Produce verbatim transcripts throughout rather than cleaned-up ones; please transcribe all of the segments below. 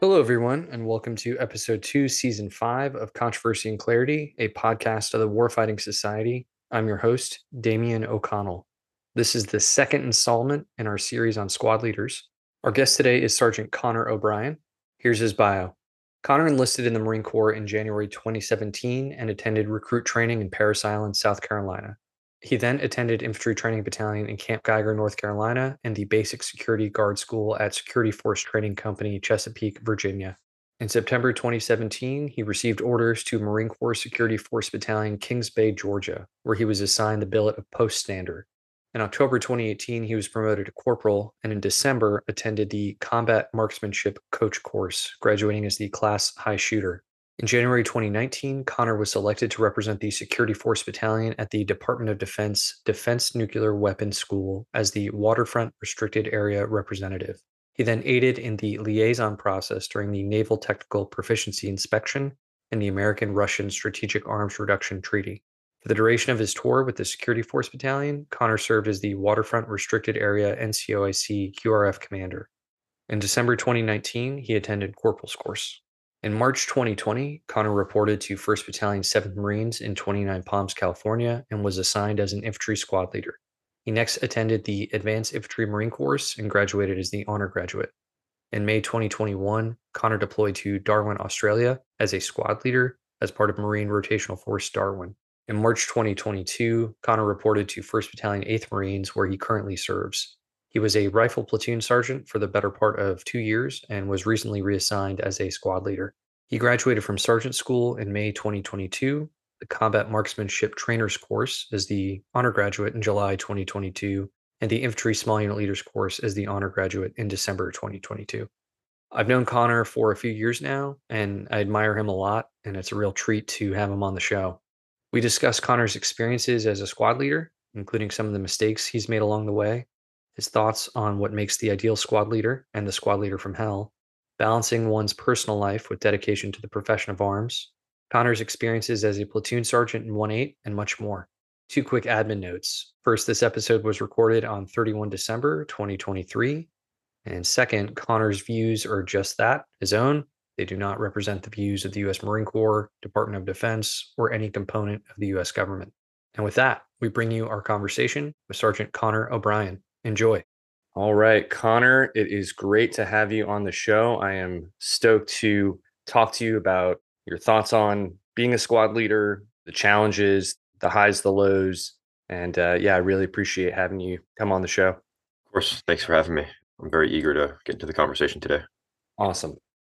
Hello, everyone, and welcome to episode two, season five of Controversy and Clarity, a podcast of the Warfighting Society. I'm your host, Damian O'Connell. This is the second installment in our series on squad leaders. Our guest today is Sergeant Connor O'Brien. Here's his bio. Connor enlisted in the Marine Corps in January twenty seventeen and attended recruit training in Parris Island, South Carolina. He then attended Infantry Training Battalion in Camp Geiger, North Carolina, and the Basic Security Guard School at Security Force Training Company, Chesapeake, Virginia. In September twenty seventeen, he received orders to Marine Corps Security Force Battalion, Kings Bay, Georgia, where he was assigned the billet of Post Stander. In October twenty eighteen, he was promoted to corporal, and in December attended the Combat Marksmanship Coach course, graduating as the Class High Shooter. In January twenty nineteen, Connor was selected to represent the Security Force Battalion at the Department of Defense Defense Nuclear Weapons School as the Waterfront Restricted Area Representative. He then aided in the liaison process during the Naval Technical Proficiency Inspection and the American-Russian Strategic Arms Reduction Treaty. For the duration of his tour with the Security Force Battalion, Connor served as the Waterfront Restricted Area N C O I C Q R F Commander. In December twenty nineteen, he attended Corporal's course. In March twenty twenty, Connor reported to first Battalion, seventh Marines in twenty-nine Palms, California, and was assigned as an infantry squad leader. He next attended the Advanced Infantry Marine course and graduated as the honor graduate. In May twenty twenty-one, Connor deployed to Darwin, Australia as a squad leader as part of Marine Rotational Force Darwin. In March twenty twenty-two, Connor reported to first Battalion, eighth Marines, where he currently serves. He was a rifle platoon sergeant for the better part of two years and was recently reassigned as a squad leader. He graduated from sergeant school in May twenty twenty-two, the Combat Marksmanship Trainers course as the honor graduate in July twenty twenty-two, and the Infantry Small Unit Leaders course as the honor graduate in December twenty twenty-two. I've known Connor for a few years now, and I admire him a lot, and it's a real treat to have him on the show. We discuss Connor's experiences as a squad leader, including some of the mistakes he's made along the way, his thoughts on what makes the ideal squad leader and the squad leader from hell, balancing one's personal life with dedication to the profession of arms, Connor's experiences as a platoon sergeant in one eight, and much more. Two quick admin notes. First, this episode was recorded on thirty-first of December, twenty twenty-three. And second, Connor's views are just that, his own. They do not represent the views of the U S Marine Corps, Department of Defense, or any component of the U S government. And with that, we bring you our conversation with Sergeant Connor O'Brien. Enjoy. All right, Connor, it is great to have you on the show. I am stoked to talk to you about your thoughts on being a squad leader, the challenges, the highs, the lows. And uh, yeah, I really appreciate having you come on the show. Of course, thanks for having me. I'm very eager to get into the conversation today. Awesome.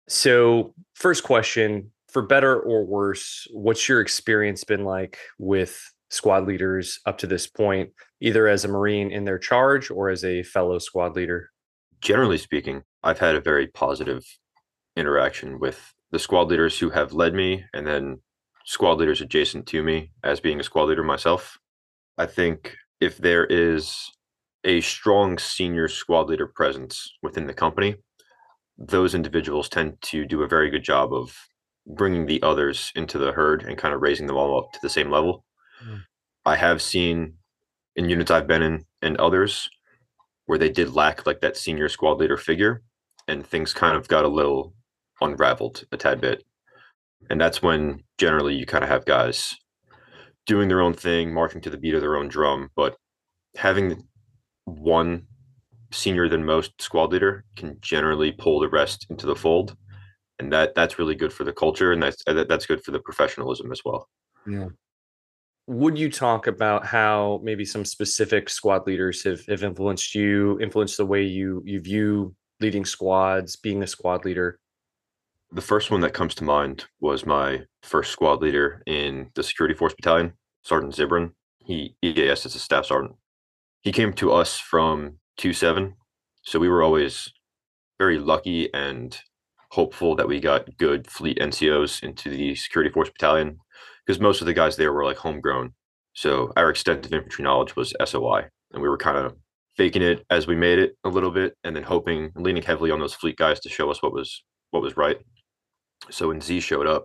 So, first question, for better or worse, what's your experience been like with squad leaders up to this point, either as a Marine in their charge or as a fellow squad leader? Generally speaking, I've had a very positive interaction with the squad leaders who have led me and then squad leaders adjacent to me as being a squad leader myself. I think if there is a strong senior squad leader presence within the company, those individuals tend to do a very good job of bringing the others into the herd and kind of raising them all up to the same level. Mm. I have seen in units I've been in and others where they did lack like that senior squad leader figure, and things kind of got a little unraveled a tad bit. And that's when generally you kind of have guys doing their own thing, marching to the beat of their own drum, but having one senior than most squad leader can generally pull the rest into the fold, and that that's really good for the culture, and that's that's good for the professionalism as well. Yeah. Would you talk about how maybe some specific squad leaders have, have influenced you, influenced the way you you view leading squads, being a squad leader? The first one that comes to mind was my first squad leader in the Security Force Battalion, Sergeant Zibrin. He E A S as a staff sergeant. He came to us from two seven, so we were always very lucky and hopeful that we got good fleet N C Os into the Security Force Battalion, because most of the guys there were like homegrown. So our extensive infantry knowledge was S O I, and we were kind of faking it as we made it a little bit, and then hoping, leaning heavily on those fleet guys to show us what was what was right. So when Z showed up,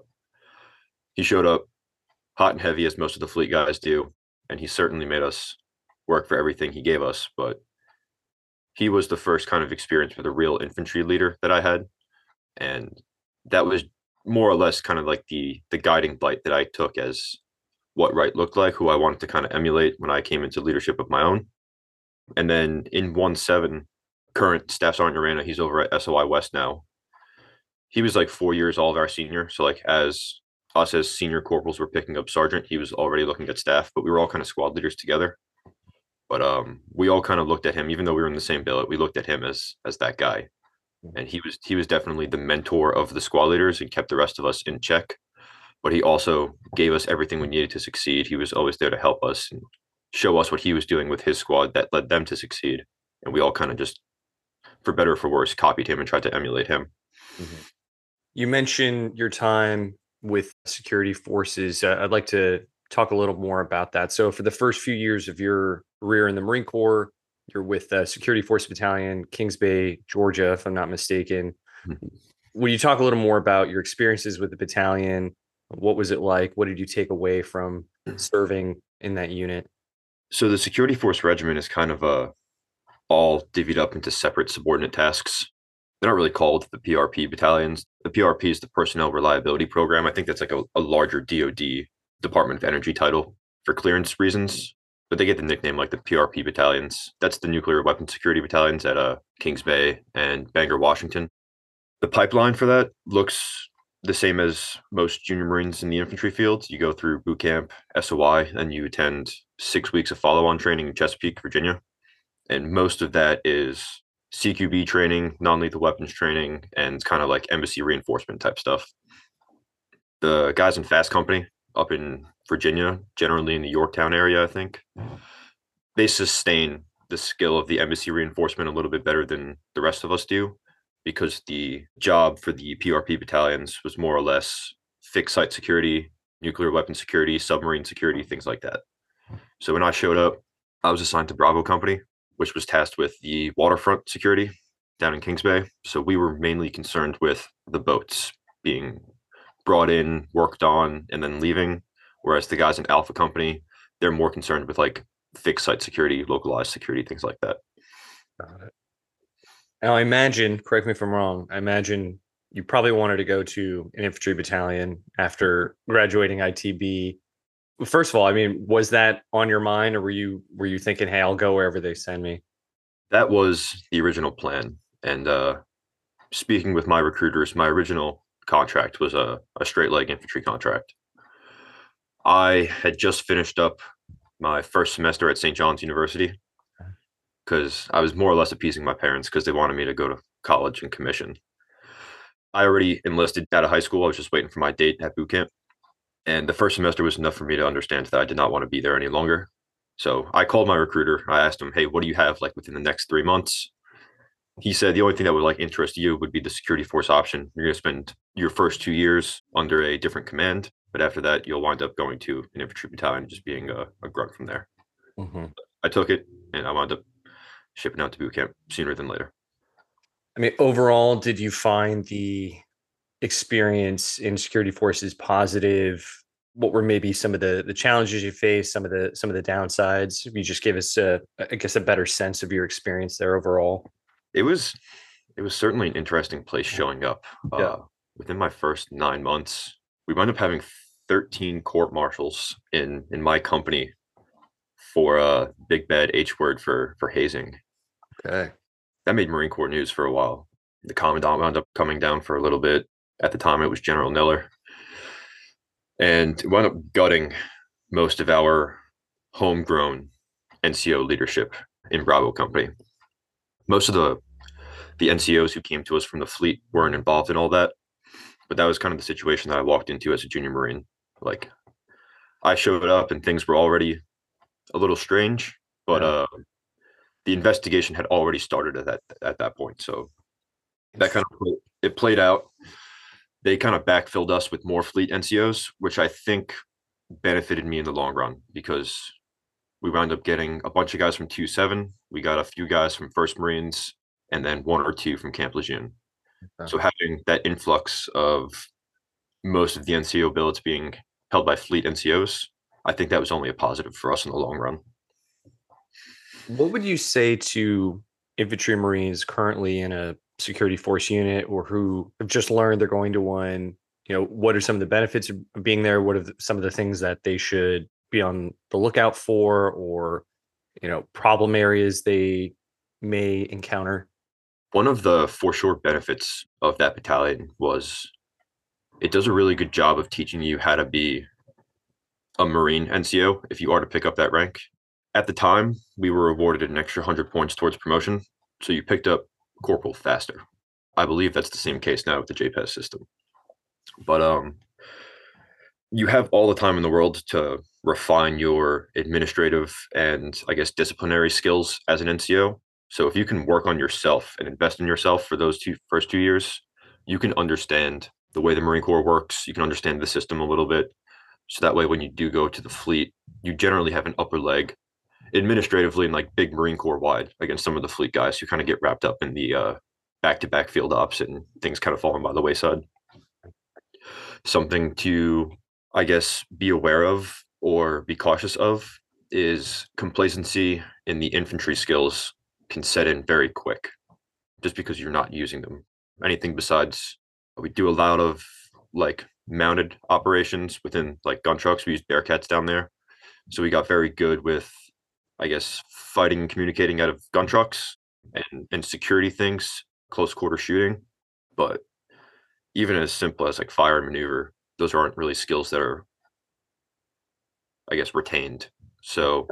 he showed up hot and heavy as most of the fleet guys do, and he certainly made us work for everything he gave us. But he was the first kind of experience with a real infantry leader that I had. And that was more or less kind of like the the guiding light that I took as what right looked like, who I wanted to kind of emulate when I came into leadership of my own. And then in one seven, current staff sergeant Urana, he's over at S O I West now. He was like four years all of our senior. So like as us as senior corporals were picking up sergeant, he was already looking at staff, but we were all kind of squad leaders together. But um, we all kind of looked at him, even though we were in the same billet, we looked at him as as that guy. And he was he was definitely the mentor of the squad leaders and kept the rest of us in check. But he also gave us everything we needed to succeed. He was always there to help us and show us what he was doing with his squad that led them to succeed. And we all kind of just, for better or for worse, copied him and tried to emulate him. Mm-hmm. You mentioned your time with security forces. Uh, I'd like to talk a little more about that. So, for the first few years of your career in the Marine Corps, you're with uh, Security Force Battalion, Kings Bay, Georgia, if I'm not mistaken. Mm-hmm. Would you talk a little more about your experiences with the battalion? What was it like? What did you take away from serving in that unit? So, the Security Force Regiment is kind of a all divvied up into separate subordinate tasks. They're not really called the P R P battalions. The P R P is the Personnel Reliability Program. I think that's like a, a larger D O D, Department of Energy title for clearance reasons, but they get the nickname like the P R P battalions. That's the nuclear weapons security battalions at uh, Kings Bay and Bangor, Washington. The pipeline for that looks the same as most junior Marines in the infantry field. You go through boot camp, S O I, and you attend six weeks of follow-on training in Chesapeake, Virginia. And most of that is C Q B training, non-lethal weapons training, and kind of like embassy reinforcement type stuff. The guys in Fast Company up in Virginia, generally in the Yorktown area, I think, they sustain the skill of the embassy reinforcement a little bit better than the rest of us do, because the job for the P R P battalions was more or less fixed site security, nuclear weapon security, submarine security, things like that. So when I showed up, I was assigned to Bravo Company, which was tasked with the waterfront security down in Kings Bay. So we were mainly concerned with the boats being brought in, worked on, and then leaving. Whereas the guys in Alpha Company, they're more concerned with like fixed site security, localized security, things like that. Got it. Now, I imagine, correct me if I'm wrong, I imagine you probably wanted to go to an infantry battalion after graduating I T B. First of all, I mean, was that on your mind, or were you were you thinking, hey, I'll go wherever they send me? That was the original plan. And uh, speaking with my recruiters, my original contract was a, a straight leg infantry contract. I had just finished up my first semester at Saint John's University because I was more or less appeasing my parents because they wanted me to go to college and commission. I already enlisted out of high school. I was just waiting for my date at boot camp. And the first semester was enough for me to understand that I did not want to be there any longer. So I called my recruiter. I asked him, hey, what do you have like within the next three months? He said the only thing that would like interest you would be the security force option. You're going to spend your first two years under a different command, but after that, you'll wind up going to an infantry battalion, just being a, a grunt from there. Mm-hmm. I took it, and I wound up shipping out to boot camp sooner than later. I mean, overall, did you find the experience in security forces positive? What were maybe some of the the challenges you faced, some of the some of the downsides? You just gave us a, I guess, a better sense of your experience there overall. It was it was certainly an interesting place showing up. Yeah. Uh, within my first nine months, we wound up having thirteen court martials in in my company for a big bad H word for for hazing. Okay. That made Marine Corps news for a while. The commandant wound up coming down for a little bit. At the time, it was General Niller. And it wound up gutting most of our homegrown N C O leadership in Bravo Company. Most of the the N C Os who came to us from the fleet weren't involved in all that, but that was kind of the situation that I walked into as a junior Marine. Like, I showed up and things were already a little strange, but yeah. uh, the investigation had already started at that at that point. So that kind of it played out. They kind of backfilled us with more fleet N C Os, which I think benefited me in the long run because we wound up getting a bunch of guys from two seven. We got a few guys from First Marines, and then one or two from Camp Lejeune. Okay. So having that influx of most of the N C O billets being held by fleet N C Os, I think that was only a positive for us in the long run. What would you say to infantry Marines currently in a security force unit or who have just learned they're going to one, you know, what are some of the benefits of being there? What are the, some of the things that they should be on the lookout for, or, you know, problem areas they may encounter? One of the for sure benefits of that battalion was it does a really good job of teaching you how to be a Marine N C O if you are to pick up that rank. At the time, we were awarded an extra one hundred points towards promotion, so you picked up corporal faster. I believe that's the same case now with the J P E S system. But um, you have all the time in the world to refine your administrative and, I guess, disciplinary skills as an N C O. So if you can work on yourself and invest in yourself for those two first two years, you can understand the way the Marine Corps works. You can understand the system a little bit. So that way, when you do go to the fleet, you generally have an upper leg administratively and like big Marine Corps wide against some of the fleet guys who kind of get wrapped up in the uh, back-to-back field ops and things kind of falling by the wayside. Something to, I guess, be aware of or be cautious of is complacency in the infantry skills can set in very quick just because you're not using them. Anything besides, we do a lot of like mounted operations within like gun trucks. We use Bearcats down there. So we got very good with, I guess, fighting and communicating out of gun trucks and, and security things, close quarter shooting. But even as simple as like fire and maneuver, those aren't really skills that are, I guess, retained. So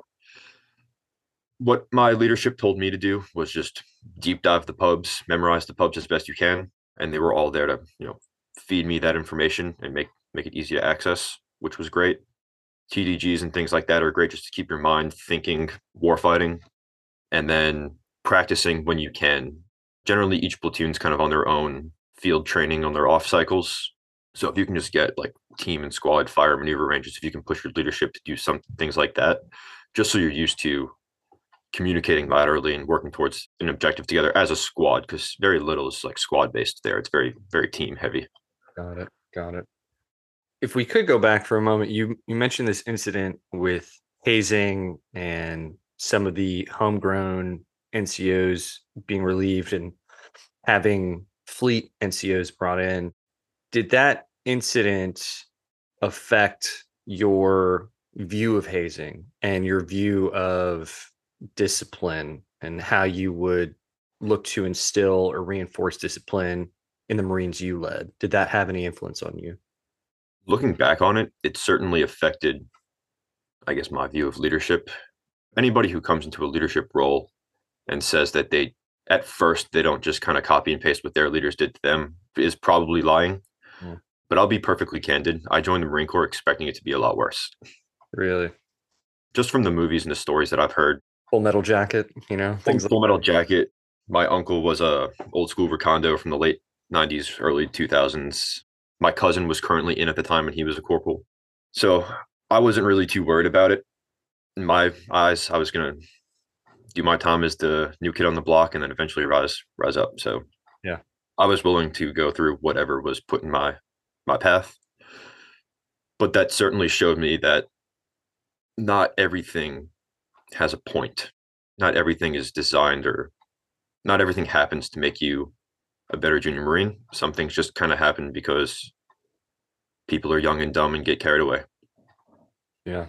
what my leadership told me to do was just deep dive the pubs, memorize the pubs as best you can. And they were all there to, you know, feed me that information and make make it easy to access, which was great. T D Gs and things like that are great just to keep your mind thinking, warfighting, and then practicing when you can. Generally, each platoon's kind of on their own field training on their off cycles. So if you can just get like team and squad fire maneuver ranges, if you can push your leadership to do some things like that, just so you're used to communicating laterally and working towards an objective together as a squad, because very little is like squad based there. It's very, very team heavy. Got it. Got it. If we could go back for a moment, you you mentioned this incident with hazing and some of the homegrown N C Os being relieved and having fleet N C Os brought in. Did that incident affect your view of hazing and your view of discipline and how you would look to instill or reinforce discipline in the Marines you led? Did that have any influence on you? Looking back on it, it certainly affected, I guess, my view of leadership. Anybody who comes into a leadership role and says that they, at first, they don't just kind of copy and paste what their leaders did to them is probably lying. Mm. But I'll be perfectly candid. I joined the Marine Corps expecting it to be a lot worse. Really? Just from the movies and the stories that I've heard. Full Metal Jacket, you know? Things Full, like Full Metal Jacket. My uncle was a old school recondo from the late nineties, early two thousands. My cousin was currently in at the time and he was a corporal. So I wasn't really too worried about it. In my eyes, I was going to do my time as the new kid on the block and then eventually rise rise up. So yeah, I was willing to go through whatever was put in my my path. But that certainly showed me that not everything has a point. Not everything is designed, or not everything happens to make you a better junior Marine. Some things just kind of happen because people are young and dumb and get carried away. Yeah.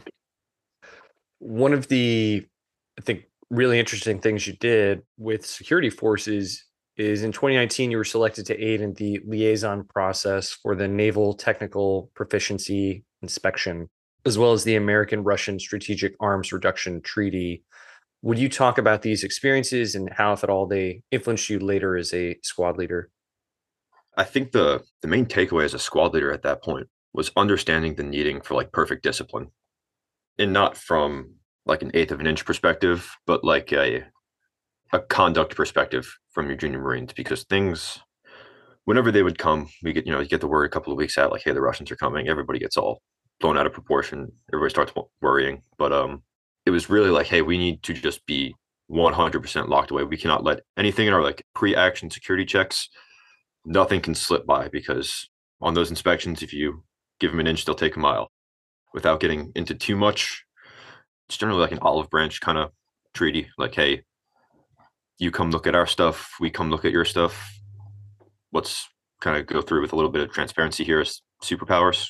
One of the, I think, really interesting things you did with security forces is in twenty nineteen, you were selected to aid in the liaison process for the Naval Technical Proficiency Inspection, as well as the American-Russian Strategic Arms Reduction Treaty. Would you talk about these experiences and how, if at all, they influenced you later as a squad leader? I think the the main takeaway as a squad leader at that point was understanding the needing for like perfect discipline, and not from like an eighth of an inch perspective, but like a a conduct perspective from your junior Marines, because things, whenever they would come, we get, you know, you get the word a couple of weeks out, like, hey, the Russians are coming. Everybody gets all blown out of proportion. Everybody starts worrying. But um, it was really like, hey, we need to just be one hundred percent locked away. We cannot let anything in our like pre-action security checks, nothing can slip by, because on those inspections, if you give them an inch, they'll take a mile. Without getting into too much, it's generally like an olive branch kind of treaty. Like, hey, you come look at our stuff, we come look at your stuff. let's kind of go through with a little bit of transparency here as superpowers.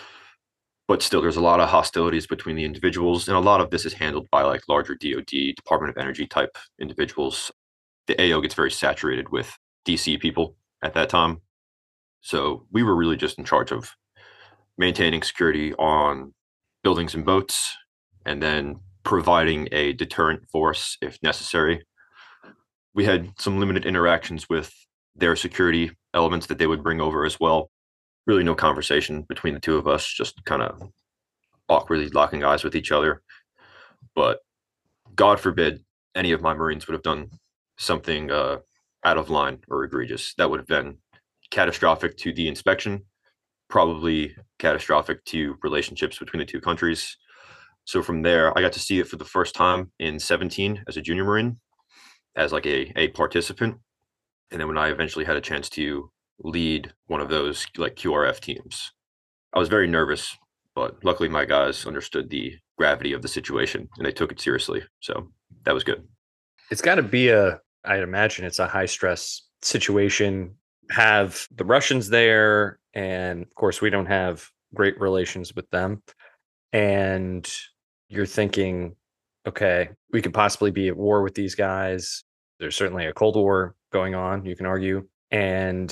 But still, there's a lot of hostilities between the individuals, and a lot of this is handled by like larger D O D, Department of Energy type individuals. The A O gets very saturated with D C people at that time. So we were really just in charge of maintaining security on buildings and boats, and then providing a deterrent force if necessary. We had some limited interactions with their security elements that they would bring over as well. Really no conversation between the two of us, just kind of awkwardly locking eyes with each other. But God forbid any of my Marines would have done something uh, out of line or egregious. That would have been catastrophic to the inspection, probably catastrophic to relationships between the two countries. So from there, I got to see it for the first time in seventeen as a junior Marine, as like a, a participant. And then when I eventually had a chance to lead one of those like Q R F teams, I was very nervous, but luckily my guys understood the gravity of the situation and they took it seriously. So that was good. It's got to be a, I'd imagine it's a high stress situation. Have the Russians there, and of course, we don't have great relations with them. And you're thinking, okay, we could possibly be at war with these guys. There's certainly a Cold War going on, you can argue. And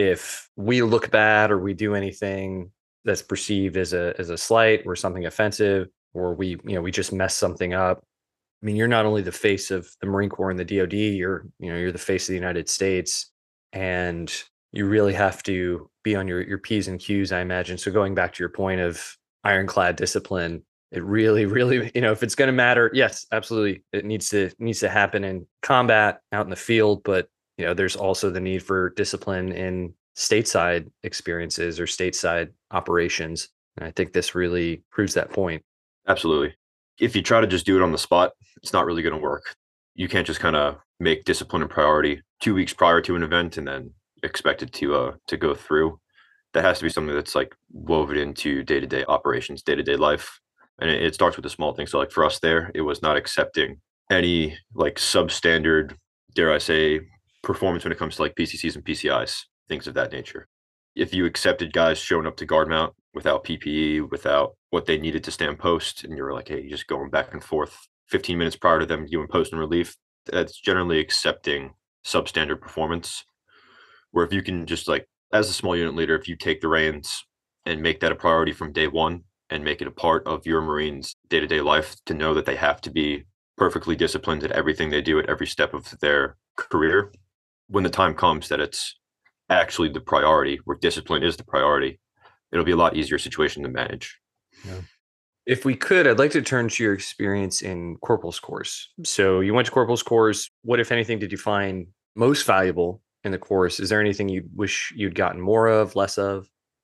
if we look bad or we do anything that's perceived as a as a slight or something offensive, or we, you know, we just mess something up. I mean, you're not only the face of the Marine Corps and the D O D, you're, you know, you're the face of the United States, and you really have to be on your your P's and Q's, I imagine. So going back to your point of ironclad discipline, it really, really, you know, if it's going to matter, yes, absolutely, it needs to needs to happen in combat out in the field, but you know, there's also the need for discipline in stateside experiences or stateside operations. And I think this really proves that point. Absolutely. If you try to just do it on the spot, it's not really going to work. You can't just kind of make discipline a priority two weeks prior to an event and then expect it to uh to go through. That has to be something that's like woven into day-to-day operations, day-to-day life. And it, it starts with the small things. So like for us there, it was not accepting any like substandard, dare I say, performance when it comes to like P C Cs and P C Is, things of that nature. If you accepted guys showing up to guard mount without P P E, without what they needed to stand post, and you were like, hey, you're just going back and forth fifteen minutes prior to them doing post and relief, that's generally accepting substandard performance. Where if you can just like, as a small unit leader, if you take the reins and make that a priority from day one and make it a part of your Marines' day-to-day life to know that they have to be perfectly disciplined at everything they do at every step of their career, when the time comes that it's actually the priority, where discipline is the priority, it'll be a lot easier situation to manage. Yeah. If we could, I'd like to turn to your experience in Corporal's course. So you went to Corporal's course. What, if anything, did you find most valuable in the course? Is there anything you wish you'd gotten more of, less of?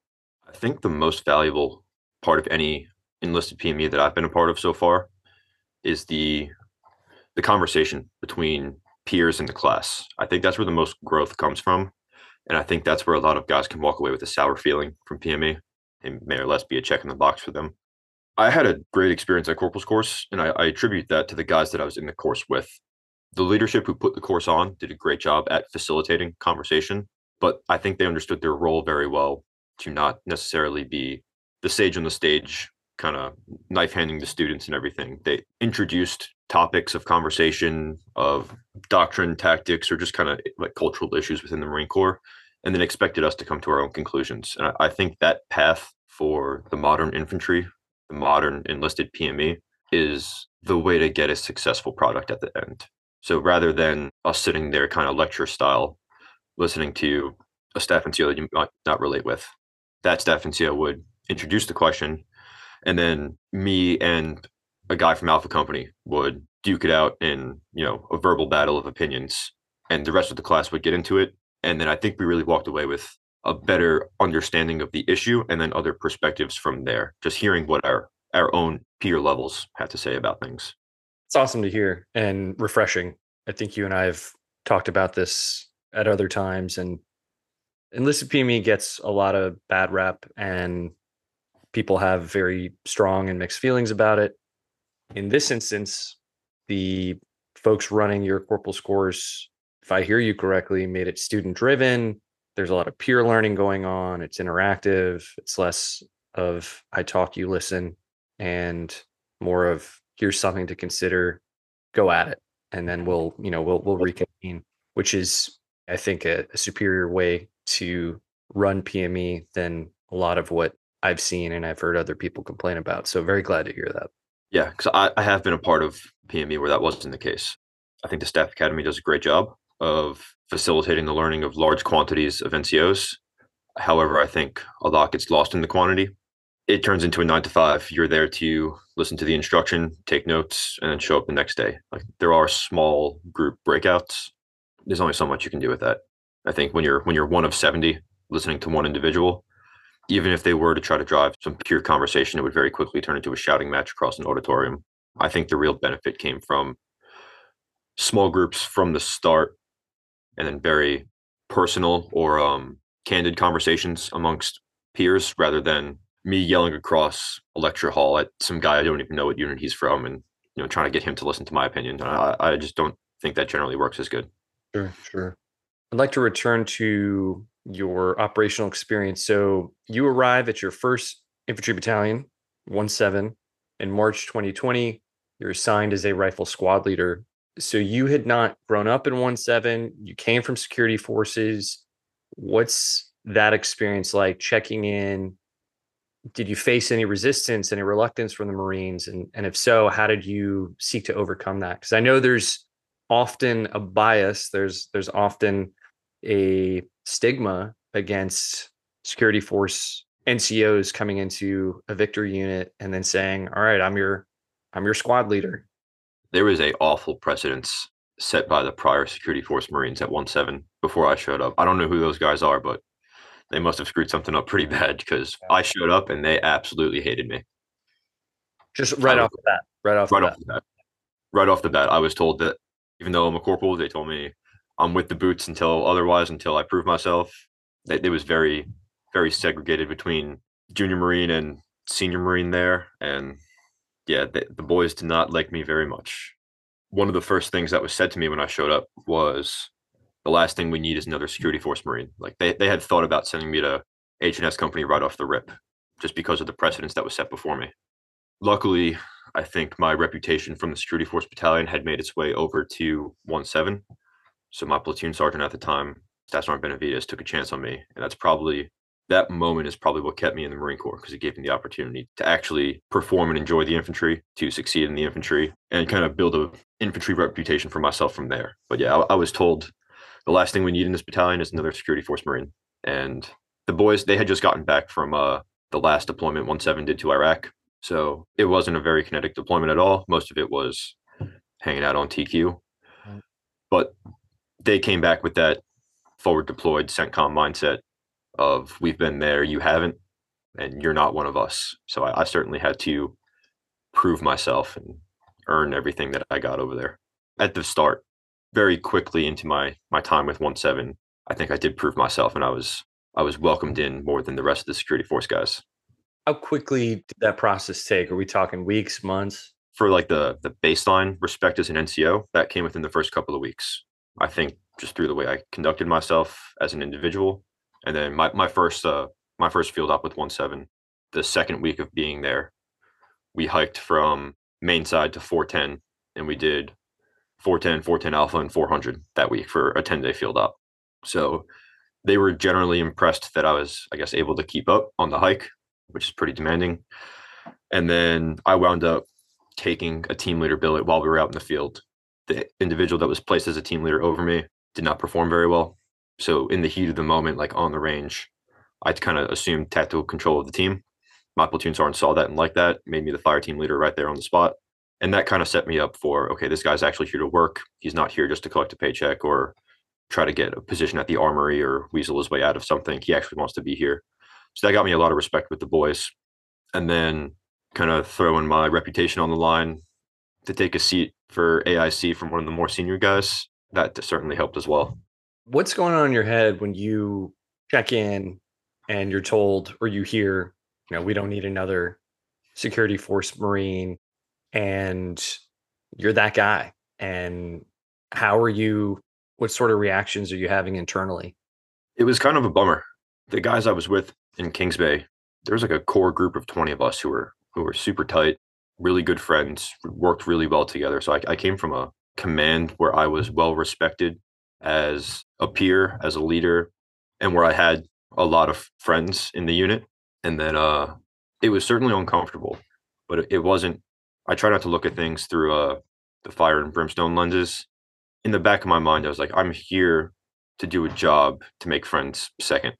I think the most valuable part of any enlisted P M E that I've been a part of so far is the the conversation between peers in the class. I think that's where the most growth comes from. And I think that's where a lot of guys can walk away with a sour feeling from P M E. It may or less be a check in the box for them. I had a great experience at Corporal's course, and I, I attribute that to the guys that I was in the course with. The leadership who put the course on did a great job at facilitating conversation, but I think they understood their role very well to not necessarily be the sage on the stage, kind of knife handing the students and everything. They introduced topics of conversation, of doctrine, tactics, or just kind of like cultural issues within the Marine Corps, and then expected us to come to our own conclusions. And I, I think that path for the modern infantry, the modern enlisted P M E, is the way to get a successful product at the end. So rather than us sitting there kind of lecture style, listening to a staff N C O that you might not relate with, that staff N C O would introduce the question, and then me and a guy from Alpha Company would duke it out in, you know, a verbal battle of opinions, and the rest of the class would get into it. And then I think we really walked away with a better understanding of the issue and then other perspectives from there, just hearing what our, our own peer levels had to say about things. It's awesome to hear and refreshing. I think you and I have talked about this at other times, and enlisted P M E gets a lot of bad rep, and people have very strong and mixed feelings about it. In this instance, the folks running your Corporal's course, if I hear you correctly, made it student driven. there's a lot of peer learning going on. It's interactive. It's less of I talk, you listen, and more of here's something to consider, go at it. And then we'll, you know, we'll, we'll reconvene, which is, I think, a, a superior way to run P M E than a lot of what I've seen and I've heard other people complain about. So very glad to hear that. Yeah, because I, I have been a part of P M E where that wasn't the case. I think the Staff Academy does a great job of facilitating the learning of large quantities of N C Os. However, I think a lot gets lost in the quantity. It turns into a nine to five. You're there to listen to the instruction, take notes, and then show up the next day. Like there are small group breakouts. There's only so much you can do with that. I think when you're when you're one of seventy listening to one individual, even if they were to try to drive some pure conversation, it would very quickly turn into a shouting match across an auditorium. I think the real benefit came from small groups from the start and then very personal or um, candid conversations amongst peers rather than me yelling across a lecture hall at some guy I don't even know what unit he's from and you know trying to get him to listen to my opinion. I, I just don't think that generally works as good. Sure, sure. I'd like to return to your operational experience. So you arrive at your first infantry battalion, one seven, in March twenty twenty. You're assigned as a rifle squad leader. So you had not grown up in one seven. You came from security forces. What's that experience like checking in? Did you face any resistance, any reluctance from the Marines? And, and if so, how did you seek to overcome that? Because I know there's often a bias. There's there's often a stigma against security force N C Os coming into a Victor unit and then saying, "All right, I'm your I'm your squad leader." There was a awful precedence set by the prior security force Marines at one seven before I showed up. I don't know who those guys are, but they must have screwed something up pretty bad because I showed up and they absolutely hated me. Just right was, off the bat. Right off right the off bat. the bat. Right off the bat, I was told that even though I'm a corporal, they told me I'm with the boots until otherwise, until I prove myself. It, it was very, very segregated between junior Marine and senior Marine there. And yeah, the, the boys did not like me very much. One of the first things that was said to me when I showed up was the last thing we need is another security force Marine. Like they, they had thought about sending me to H and S Company right off the rip, just because of the precedence that was set before me. Luckily, I think my reputation from the security force battalion had made its way over to one seven. So my platoon sergeant at the time, Staff Sergeant Benavides, took a chance on me. And that's probably, that moment is probably what kept me in the Marine Corps because it gave me the opportunity to actually perform and enjoy the infantry, to succeed in the infantry, and kind of build a infantry reputation for myself from there. But yeah, I, I was told the last thing we need in this battalion is another security force Marine. And the boys, they had just gotten back from uh, the last deployment one seven did to Iraq. So it wasn't a very kinetic deployment at all. Most of it was hanging out on T Q. But they came back with that forward deployed CENTCOM mindset of we've been there, you haven't, and you're not one of us. So I, I certainly had to prove myself and earn everything that I got over there. At the start, very quickly into my my time with one seven, I think I did prove myself and I was I was welcomed in more than the rest of the security force guys. How quickly did that process take? Are we talking weeks, months? For like the the baseline respect as an N C O, that came within the first couple of weeks. I think just through the way I conducted myself as an individual. And then my, my first uh my first field op with one seven, the second week of being there, we hiked from main side to four ten and we did four ten, four ten alpha, and four hundred that week for a ten day field op. So they were generally impressed that I was, I guess, able to keep up on the hike, which is pretty demanding. And then I wound up taking a team leader billet while we were out in the field. The individual that was placed as a team leader over me did not perform very well. So in the heat of the moment, like on the range, I'd kind of assumed tactical control of the team. My platoon sergeant saw that and liked that, made me the fire team leader right there on the spot. And that kind of set me up for, okay, this guy's actually here to work. He's not here just to collect a paycheck or try to get a position at the armory or weasel his way out of something. He actually wants to be here. So that got me a lot of respect with the boys. And then kind of throwing my reputation on the line to take a seat for A I C from one of the more senior guys, that certainly helped as well. What's going on in your head when you check in and you're told or you hear, you know, we don't need another security force Marine, and you're that guy? And how are you, what sort of reactions are you having internally? It was kind of a bummer. The guys I was with in Kings Bay, there was like a core group of twenty of us who were who were super tight, really good friends, worked really well together. So I, I came from a command where I was well respected as a peer, as a leader, and where I had a lot of friends in the unit. And then uh, it was certainly uncomfortable, but it, it wasn't. I try not to look at things through uh, the fire and brimstone lenses. In the back of my mind, I was like, I'm here to do a job to make friends second.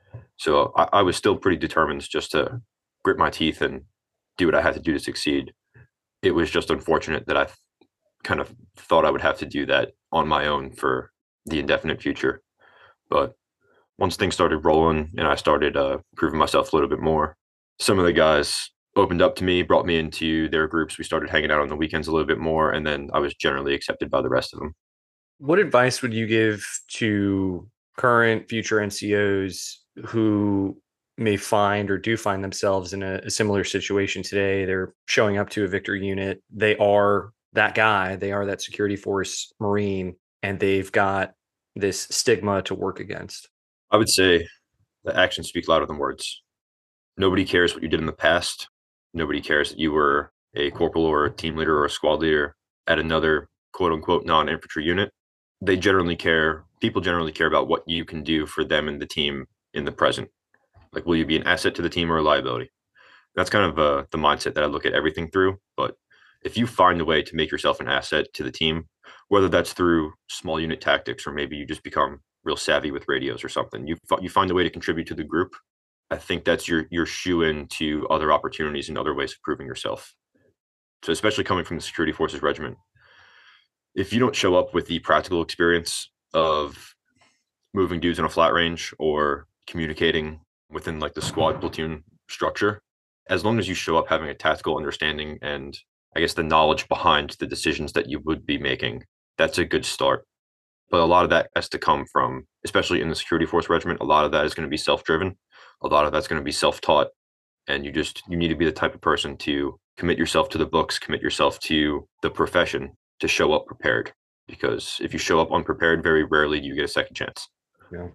So I, I was still pretty determined just to grit my teeth and do what I had to do to succeed. It was just unfortunate that I th- kind of thought I would have to do that on my own for the indefinite future. But once things started rolling and I started uh, proving myself a little bit more, some of the guys opened up to me, brought me into their groups. We started hanging out on the weekends a little bit more, and then I was generally accepted by the rest of them. What advice would you give to current, future N C Os who may find or do find themselves in a, a similar situation today? They're showing up to a Victor unit. They are that guy, they are that security force Marine, and they've got this stigma to work against. I would say that actions speak louder than words. Nobody cares what you did in the past. Nobody cares that you were a corporal or a team leader or a squad leader at another quote unquote non infantry unit. They generally care, people generally care about what you can do for them and the team in the present. Like, will you be an asset to the team or a liability? That's kind of uh, the mindset that I look at everything through. But if you find a way to make yourself an asset to the team, whether that's through small unit tactics or maybe you just become real savvy with radios or something, you you find a way to contribute to the group. I think that's your your shoe in to other opportunities and other ways of proving yourself. So especially coming from the security forces regiment, if you don't show up with the practical experience of moving dudes in a flat range or communicating within like the squad platoon structure, as long as you show up having a tactical understanding and I guess the knowledge behind the decisions that you would be making, that's a good start. But a lot of that has to come from, especially in the security force regiment, a lot of that is going to be self-driven. A lot of that's going to be self-taught. And you just, you need to be the type of person to commit yourself to the books, commit yourself to the profession to show up prepared. Because if you show up unprepared, very rarely do you get a second chance. Yeah.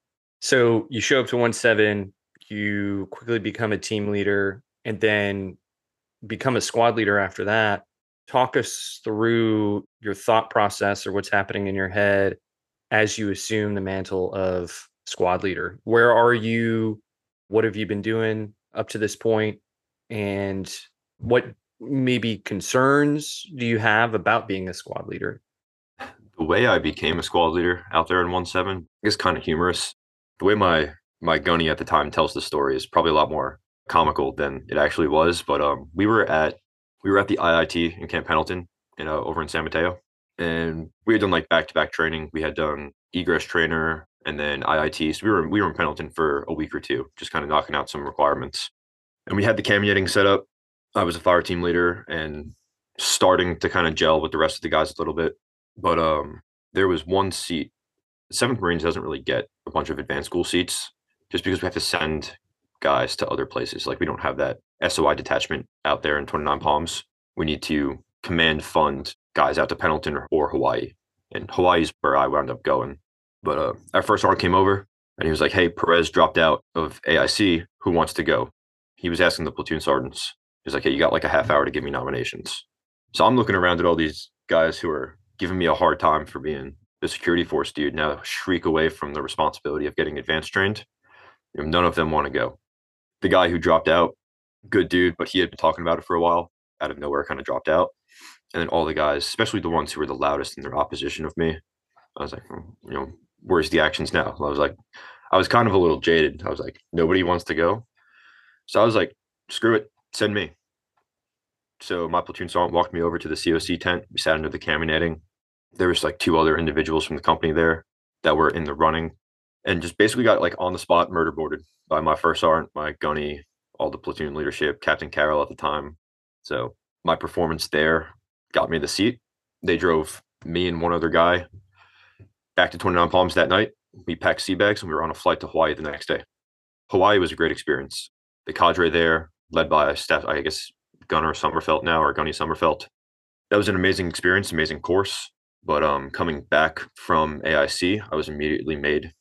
So you show up to one seven, you quickly become a team leader, and then become a squad leader after that. Talk us through your thought process or what's happening in your head as you assume the mantle of squad leader. Where are you? What have you been doing up to this point? And what maybe concerns do you have about being a squad leader? The way I became a squad leader out there in one seven is kind of humorous. The way my my gunny at the time tells the story is probably a lot more comical than it actually was. But um, we were at we were at the I I T in Camp Pendleton, in uh, over in San Mateo, and we had done like back to back training. We had done egress trainer and then I I T. So we were we were in Pendleton for a week or two, just kind of knocking out some requirements. And we had the camiating set up. I was a fire team leader and starting to kind of gel with the rest of the guys a little bit. But um, there was one seat. seventh Marines doesn't really get a bunch of advanced school seats just because we have to send guys to other places. Like we don't have that S O I detachment out there in twenty-nine Palms. We need to command fund guys out to Pendleton or, or Hawaii. And Hawaii's where I wound up going. But uh, our first sergeant came over and he was like, hey, Perez dropped out of A I C. Who wants to go? He was asking the platoon sergeants. He's like, hey, you got like a half hour to give me nominations. So I'm looking around at all these guys who are giving me a hard time for being the security force dude now shriek away from the responsibility of getting advanced trained. You know, none of them want to go. The guy who dropped out, good dude, but he had been talking about it for a while, out of nowhere kind of dropped out. And then all the guys, especially the ones who were the loudest in their opposition of me, I was like, you know, where's the actions now? I was like, I was kind of a little jaded. I was like, nobody wants to go. So I was like, screw it, send me. So my platoon sergeant walked me over to the C O C tent. We sat under the cami netting. There was like two other individuals from the company there that were in the running and just basically got like on the spot murder boarded by my first sergeant, my gunny, all the platoon leadership, Captain Carroll at the time. So my performance there got me the seat. They drove me and one other guy back to twenty-nine Palms that night. We packed sea bags and we were on a flight to Hawaii the next day. Hawaii was a great experience. The cadre there, led by staff, I guess, Gunner Sommerfeld now, or Gunny Sommerfeld. That was an amazing experience, amazing course. But um, coming back from A I C, I was immediately made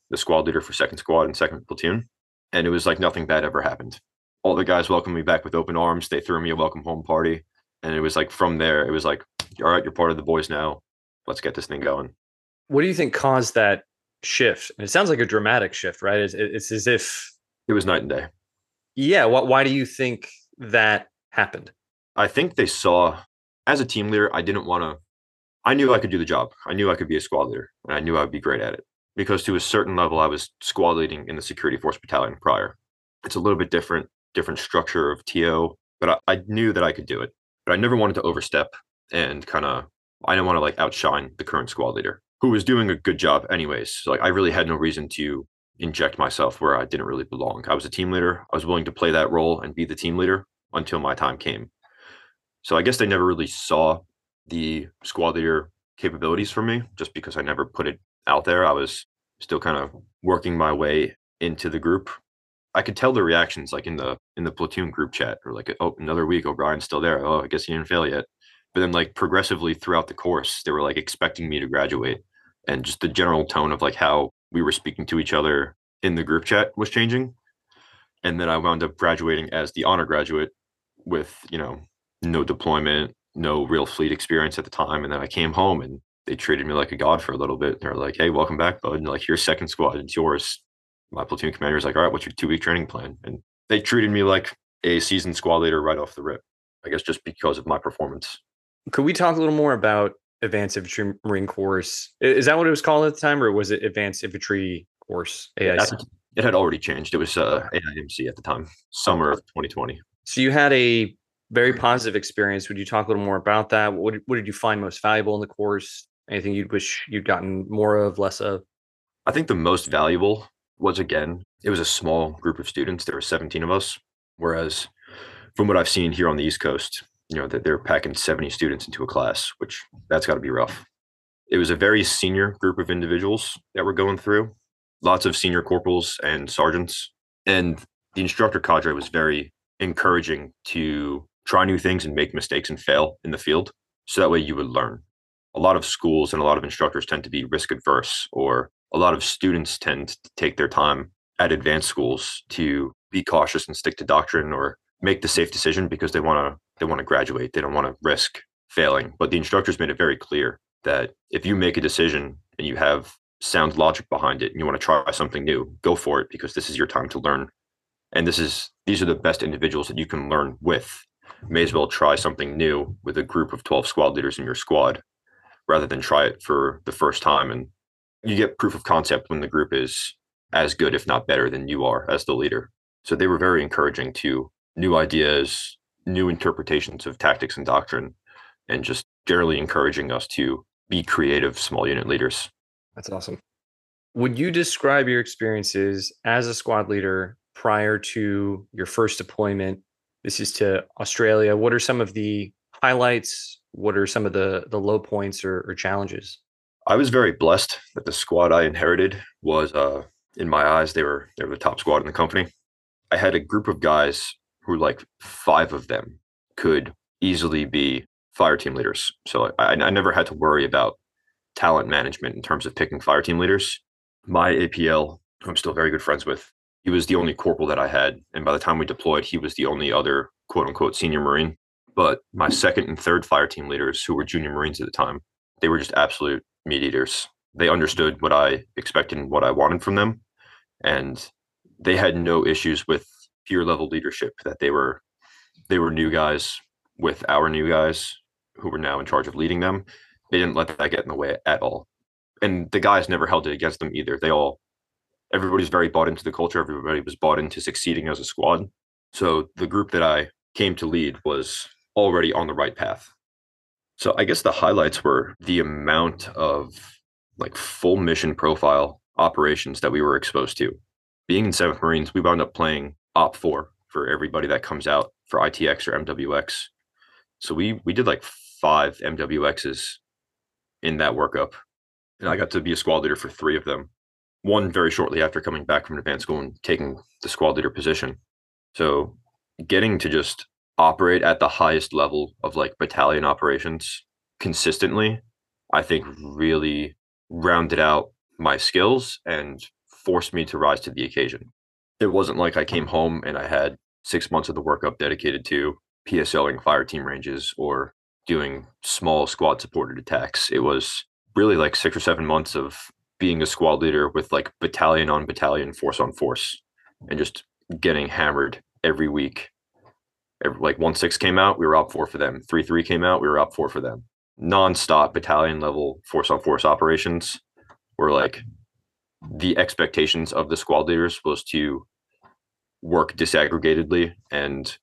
the squad leader for second squad and second platoon. And it was like nothing bad ever happened. All the guys welcomed me back with open arms. They threw me a welcome home party. And it was like from there, it was like, all right, you're part of the boys now. Let's get this thing going. What do you think caused that shift? And it sounds like a dramatic shift, right? It's, it's as if it was night and day. Yeah. What, why do you think that happened? I think they saw, as a team leader, I didn't want to, I knew I could do the job. I knew I could be a squad leader, and I knew I would be great at it because to a certain level, I was squad leading in the security force battalion prior. It's a little bit different, different structure of T O, but I, I knew that I could do it. But I never wanted to overstep and kind of, I didn't want to like outshine the current squad leader who was doing a good job anyways. So like I really had no reason to inject myself where I didn't really belong. I was a team leader. I was willing to play that role and be the team leader until my time came. So I guess they never really saw the squad leader capabilities for me just because I never put it out there. I was still kind of working my way into the group. I could tell the reactions like in the in the platoon group chat or like, oh, another week, O'Brien's still there. Oh, I guess he didn't fail yet. But then like progressively throughout the course, they were like expecting me to graduate. And just the general tone of like how we were speaking to each other in the group chat was changing. And then I wound up graduating as the honor graduate with, you know, no deployment, no real fleet experience at the time. And then I came home and they treated me like a god for a little bit. They're like, hey, welcome back, bud. And like, here's second squad, it's yours. My platoon commander was like, all right, what's your two week training plan? And they treated me like a seasoned squad leader right off the rip, I guess, just because of my performance. Could we talk a little more about Advanced Infantry Marine Course? Is that what it was called at the time, or was it Advanced Infantry Course, A I C? It had already changed. It was uh, A I M C at the time, summer of twenty twenty. So you had a very positive experience. Would you talk a little more about that? What, what did you find most valuable in the course? Anything you'd wish you'd gotten more of, less of? I think the most valuable was, again, it was a small group of students. There were seventeen of us, whereas from what I've seen here on the East Coast, you know, that they're packing seventy students into a class, which that's got to be rough. It was a very senior group of individuals that were going through, lots of senior corporals and sergeants. And the instructor cadre was very encouraging to try new things and make mistakes and fail in the field. So that way you would learn. A lot of schools and a lot of instructors tend to be risk adverse, or a lot of students tend to take their time at advanced schools to be cautious and stick to doctrine or make the safe decision because they want to they want to graduate. They don't want to risk failing. But the instructors made it very clear that if you make a decision and you have sound logic behind it and you want to try something new, go for it because this is your time to learn. And this is these are the best individuals that you can learn with. May as well try something new with a group of twelve squad leaders in your squad rather than try it for the first time. And you get proof of concept when the group is as good, if not better, than you are as the leader. So they were very encouraging to new ideas, new interpretations of tactics and doctrine, and just generally encouraging us to be creative small unit leaders. That's awesome. Would you describe your experiences as a squad leader prior to your first deployment? This is to Australia. What are some of the highlights? What are some of the, the low points or, or challenges? I was very blessed that the squad I inherited was, uh, in my eyes, they were they were the top squad in the company. I had a group of guys who, like, five of them could easily be fire team leaders. So I, I never had to worry about talent management in terms of picking fire team leaders. My A P L, who I'm still very good friends with, he was the only corporal that I had. And by the time we deployed, he was the only other quote unquote senior Marine. But my second and third fire team leaders, who were junior Marines at the time, they were just absolute meat eaters. They understood what I expected and what I wanted from them. And they had no issues with peer level leadership, that they were they were new guys with our new guys who were now in charge of leading them. They didn't let that get in the way at all. And the guys never held it against them either. They all, everybody's very bought into the culture. Everybody was bought into succeeding as a squad. So the group that I came to lead was already on the right path. So I guess the highlights were the amount of like full mission profile operations that we were exposed to. Being in seventh Marines, we wound up playing O P four for everybody that comes out for I T X or M W X. So we we did like five M W Xs in that workup. And I got to be a squad leader for three of them. One very shortly after coming back from advanced school and taking the squad leader position. So getting to just operate at the highest level of like battalion operations consistently, I think really rounded out my skills and forced me to rise to the occasion. It wasn't like I came home and I had six months of the workup dedicated to PSOing fire team ranges or doing small squad supported attacks. It was really like six or seven months of being a squad leader with like battalion on battalion, force on force, and just getting hammered every week. Every, like one six came out, we were up four for them. Three three came out, we were up four for them. Non-stop battalion level force on force operations were like the expectations of the squad leaders was to work disaggregatedly and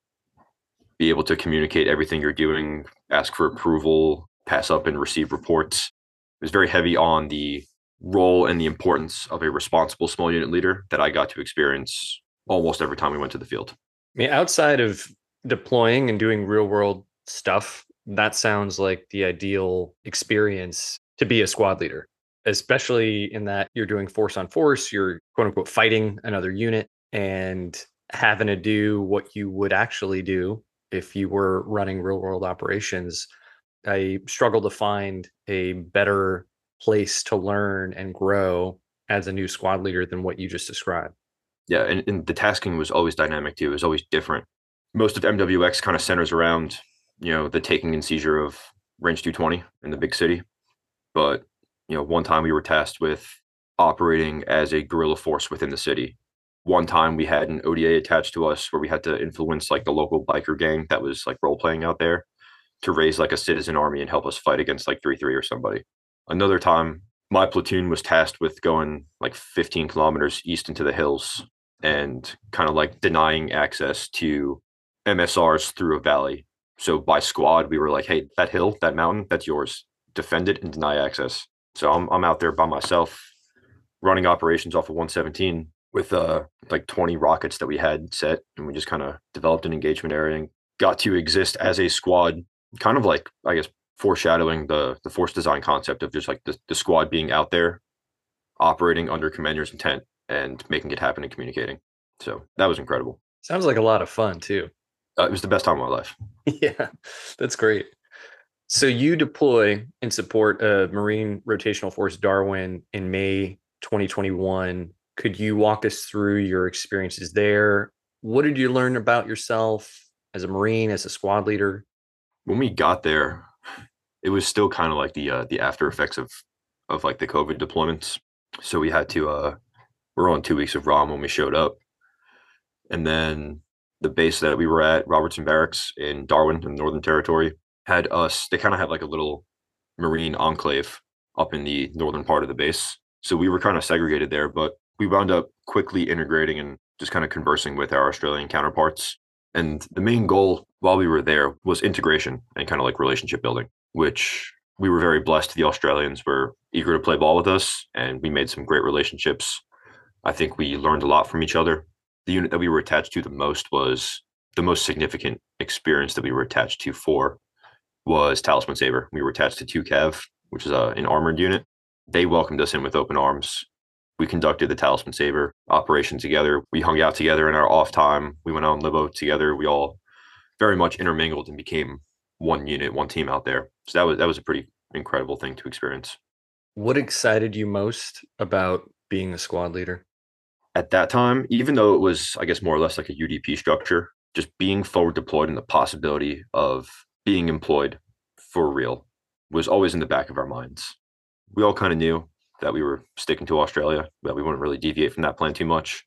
be able to communicate everything you're doing, ask for approval, pass up and receive reports. It was very heavy on the role and the importance of a responsible small unit leader that I got to experience almost every time we went to the field. I mean, outside of deploying and doing real world stuff, that sounds like the ideal experience to be a squad leader, especially in that you're doing force on force, you're quote unquote fighting another unit and having to do what you would actually do if you were running real world operations. I struggle to find a better place to learn and grow as a new squad leader than what you just described. Yeah, and, and the tasking was always dynamic too. It was always different. Most of M W X kind of centers around, you know, the taking and seizure of Range two twenty in the big city. But, you know, one time we were tasked with operating as a guerrilla force within the city. One time we had an O D A attached to us where we had to influence like the local biker gang that was like role playing out there to raise like a citizen army and help us fight against like three three or somebody. Another time, my platoon was tasked with going like fifteen kilometers east into the hills and kind of like denying access to M S Rs through a valley. So by squad, we were like, hey, that hill, that mountain, that's yours. Defend it and deny access. So I'm I'm out there by myself running operations off of one seventeen with uh like twenty rockets that we had set, and we just kind of developed an engagement area and got to exist as a squad, kind of like I guess foreshadowing the the force design concept of just like the, the squad being out there operating under commander's intent and making it happen and communicating. So that was incredible. Sounds like a lot of fun too. Uh, it was the best time of my life. Yeah, that's great. So you deploy and support a Marine Rotational Force Darwin in May twenty twenty-one. Could you walk us through your experiences there? What did you learn about yourself as a Marine, as a squad leader? When we got there, it was still kind of like the uh, the after effects of of like the COVID deployments. So we had to uh, we we're on two weeks of ROM when we showed up, and then the base that we were at, Robertson Barracks in Darwin, in the Northern Territory, had us. They kind of had like a little Marine enclave up in the northern part of the base. So we were kind of segregated there, but we wound up quickly integrating and just kind of conversing with our Australian counterparts. And the main goal while we were there was integration and kind of like relationship building, which we were very blessed. The Australians were eager to play ball with us, and we made some great relationships. I think we learned a lot from each other. The unit that we were attached to the most was the most significant experience that we were attached to for was Talisman Sabre. We were attached to two Cav, which is uh, an armored unit. They welcomed us in with open arms. We conducted the Talisman Sabre operation together. We hung out together in our off time. We went on Libo together. We all very much intermingled and became one unit, one team out there. So that was that was a pretty incredible thing to experience. What excited you most about being a squad leader? At that time, even though it was, I guess, more or less like a U D P structure, just being forward deployed and the possibility of being employed for real was always in the back of our minds. We all kind of knew that we were sticking to Australia, that we wouldn't really deviate from that plan too much.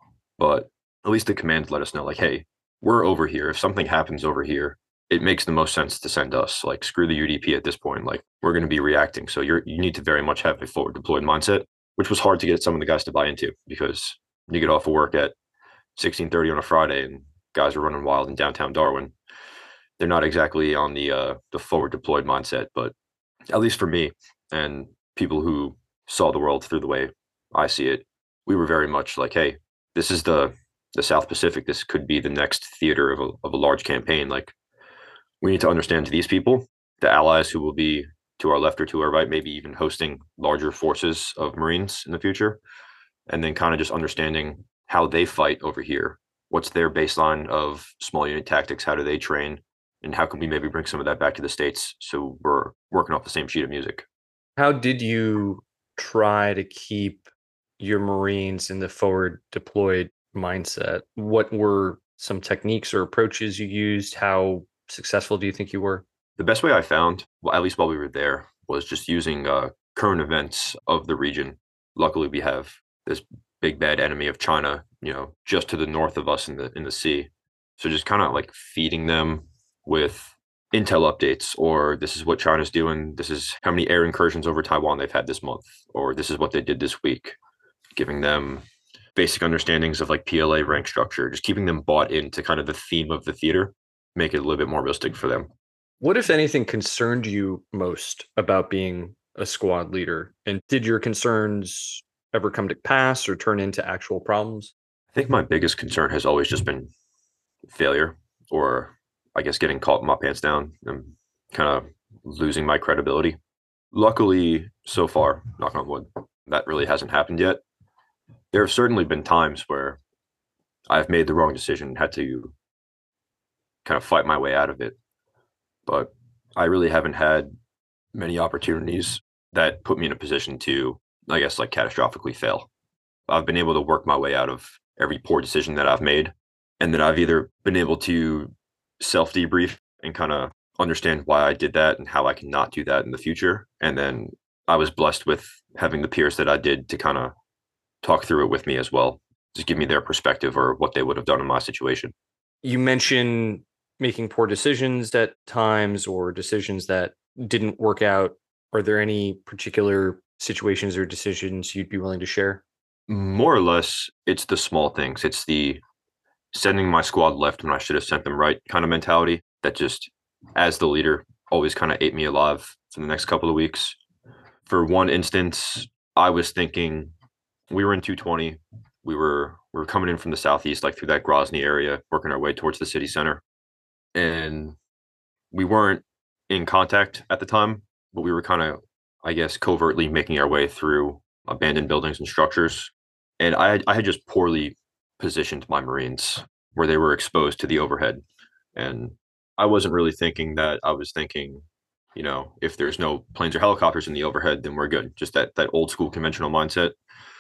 But at least the command let us know, like, hey, we're over here. If something happens over here, it makes the most sense to send us. Like, screw the U D P at this point. Like, we're going to be reacting. So you're you need to very much have a forward deployed mindset, which was hard to get some of the guys to buy into because you get off of work at sixteen thirty on a Friday and guys are running wild in downtown Darwin. They're not exactly on the uh, the forward deployed mindset, but at least for me and people who saw the world through the way I see it, we were very much like, hey, this is the the South Pacific. This could be the next theater of a of a large campaign. Like, we need to understand these people, the allies who will be to our left or to our right, maybe even hosting larger forces of Marines in the future, and then kind of just understanding how they fight over here. What's their baseline of small unit tactics? How do they train? And how can we maybe bring some of that back to the States so we're working off the same sheet of music? How did you try to keep your Marines in the forward deployed mindset. What were some techniques or approaches you used? How successful do you think you were? The best way I found, well, at least while we were there, was just using uh, current events of the region. Luckily, we have this big bad enemy of China, you know, just to the north of us in the in the sea. So just kind of like feeding them with intel updates, or this is what China's doing. This is how many air incursions over Taiwan they've had this month, or this is what they did this week. Giving them basic understandings of like P L A rank structure, just keeping them bought into kind of the theme of the theater, make it a little bit more realistic for them. What, if anything, concerned you most about being a squad leader? And did your concerns ever come to pass or turn into actual problems? I think my biggest concern has always just been failure, or I guess getting caught my pants down and kind of losing my credibility. Luckily, so far, knock on wood, that really hasn't happened yet. There have certainly been times where I've made the wrong decision, had to kind of fight my way out of it. But I really haven't had many opportunities that put me in a position to, I guess, like catastrophically fail. I've been able to work my way out of every poor decision that I've made. And then I've either been able to self debrief and kind of understand why I did that and how I can not do that in the future. And then I was blessed with having the peers that I did to kind of talk through it with me as well, just give me their perspective or what they would have done in my situation. You mentioned making poor decisions at times or decisions that didn't work out. Are there any particular situations or decisions you'd be willing to share? More or less, it's the small things. It's the sending my squad left when I should have sent them right kind of mentality that just, as the leader, always kind of ate me alive for the next couple of weeks. For one instance, I was thinking we were in two twenty. We were we were coming in from the southeast, like through that Grozny area, working our way towards the city center. And we weren't in contact at the time, but we were kind of, I guess, covertly making our way through abandoned buildings and structures. And I, I had just poorly positioned my Marines where they were exposed to the overhead. And I wasn't really thinking that. I was thinking, you know, if there's no planes or helicopters in the overhead, then we're good. Just that that old school conventional mindset.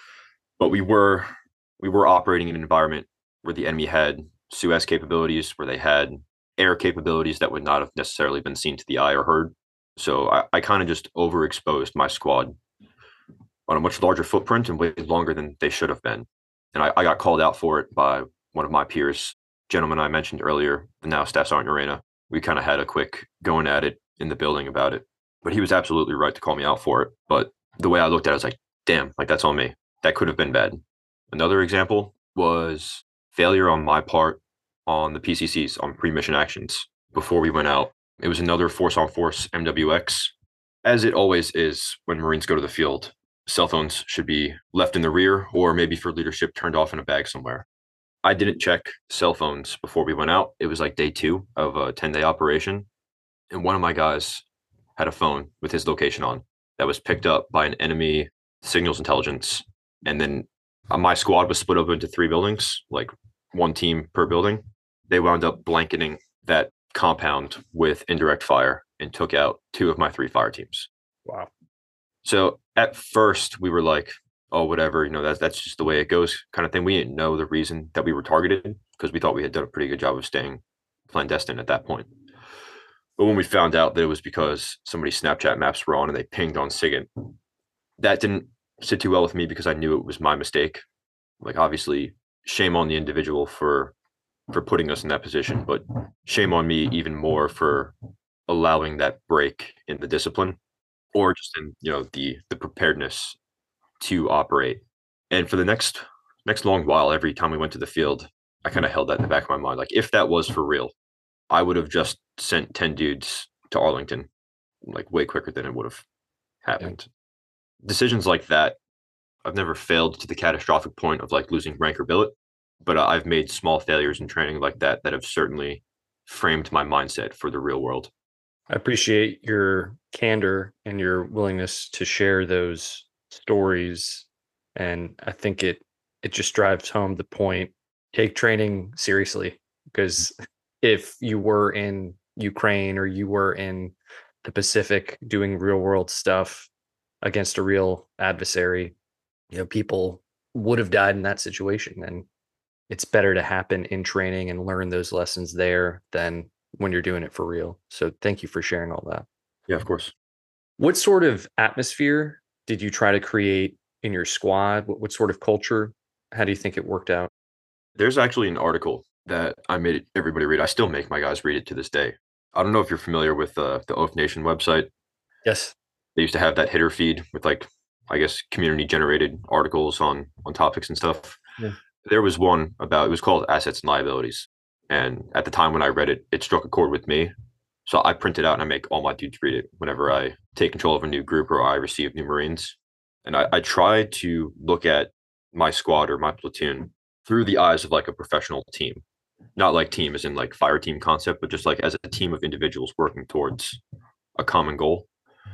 But we were we were operating in an environment where the enemy had Suez capabilities, where they had air capabilities that would not have necessarily been seen to the eye or heard. So I, I kind of just overexposed my squad on a much larger footprint and waited longer than they should have been. And I, I got called out for it by one of my peers, gentleman I mentioned earlier, the now Staff Sergeant Urena. We kind of had a quick going at it in the building about it. But he was absolutely right to call me out for it. But the way I looked at it, I was like, damn, like that's on me. That could have been bad. Another example was failure on my part on the P C Cs, on pre-mission actions. Before we went out, it was another force-on-force M W X. As it always is when Marines go to the field, cell phones should be left in the rear or maybe for leadership turned off in a bag somewhere. I didn't check cell phones before we went out. It was like day two of a ten-day operation. And one of my guys had a phone with his location on that was picked up by an enemy signals intelligence. And then uh, my squad was split up into three buildings, like one team per building. They wound up blanketing that compound with indirect fire and took out two of my three fire teams. Wow. So at first we were like, oh, whatever, you know, that's that's just the way it goes kind of thing. We didn't know the reason that we were targeted because we thought we had done a pretty good job of staying clandestine at that point. But when we found out that it was because somebody's Snapchat maps were on and they pinged on SIGINT, that didn't sit too well with me because I knew it was my mistake. Like, obviously, shame on the individual for for putting us in that position, but shame on me even more for allowing that break in the discipline or just in, you know, the the preparedness to operate. And for the next next long while, every time we went to the field, I kind of held that in the back of my mind. Like, if that was for real, I would have just sent ten dudes to Arlington, like way quicker than it would have happened. Yeah. Decisions like that, I've never failed to the catastrophic point of like losing rank or billet, but I've made small failures in training like that that have certainly framed my mindset for the real world. I appreciate your candor and your willingness to share those stories. And I think it it just drives home the point. Take training seriously, because if you were in Ukraine or you were in the Pacific doing real world stuff against a real adversary, you know, people would have died in that situation. And it's better to happen in training and learn those lessons there than when you're doing it for real. So thank you for sharing all that. Yeah, of course. What sort of atmosphere did you try to create in your squad? What, what sort of culture? How do you think it worked out? There's actually an article that I made everybody read. I still make my guys read it to this day. I don't know if you're familiar with uh, the Oath Nation website. Yes. They used to have that header feed with like, I guess, community generated articles on on topics and stuff. Yeah. There was one about, it was called Assets and Liabilities. And at the time when I read it, it struck a chord with me. So I print it out and I make all my dudes read it whenever I take control of a new group or I receive new Marines. And I, I try to look at my squad or my platoon through the eyes of like a professional team. Not like team as in like fire team concept, but just like as a team of individuals working towards a common goal.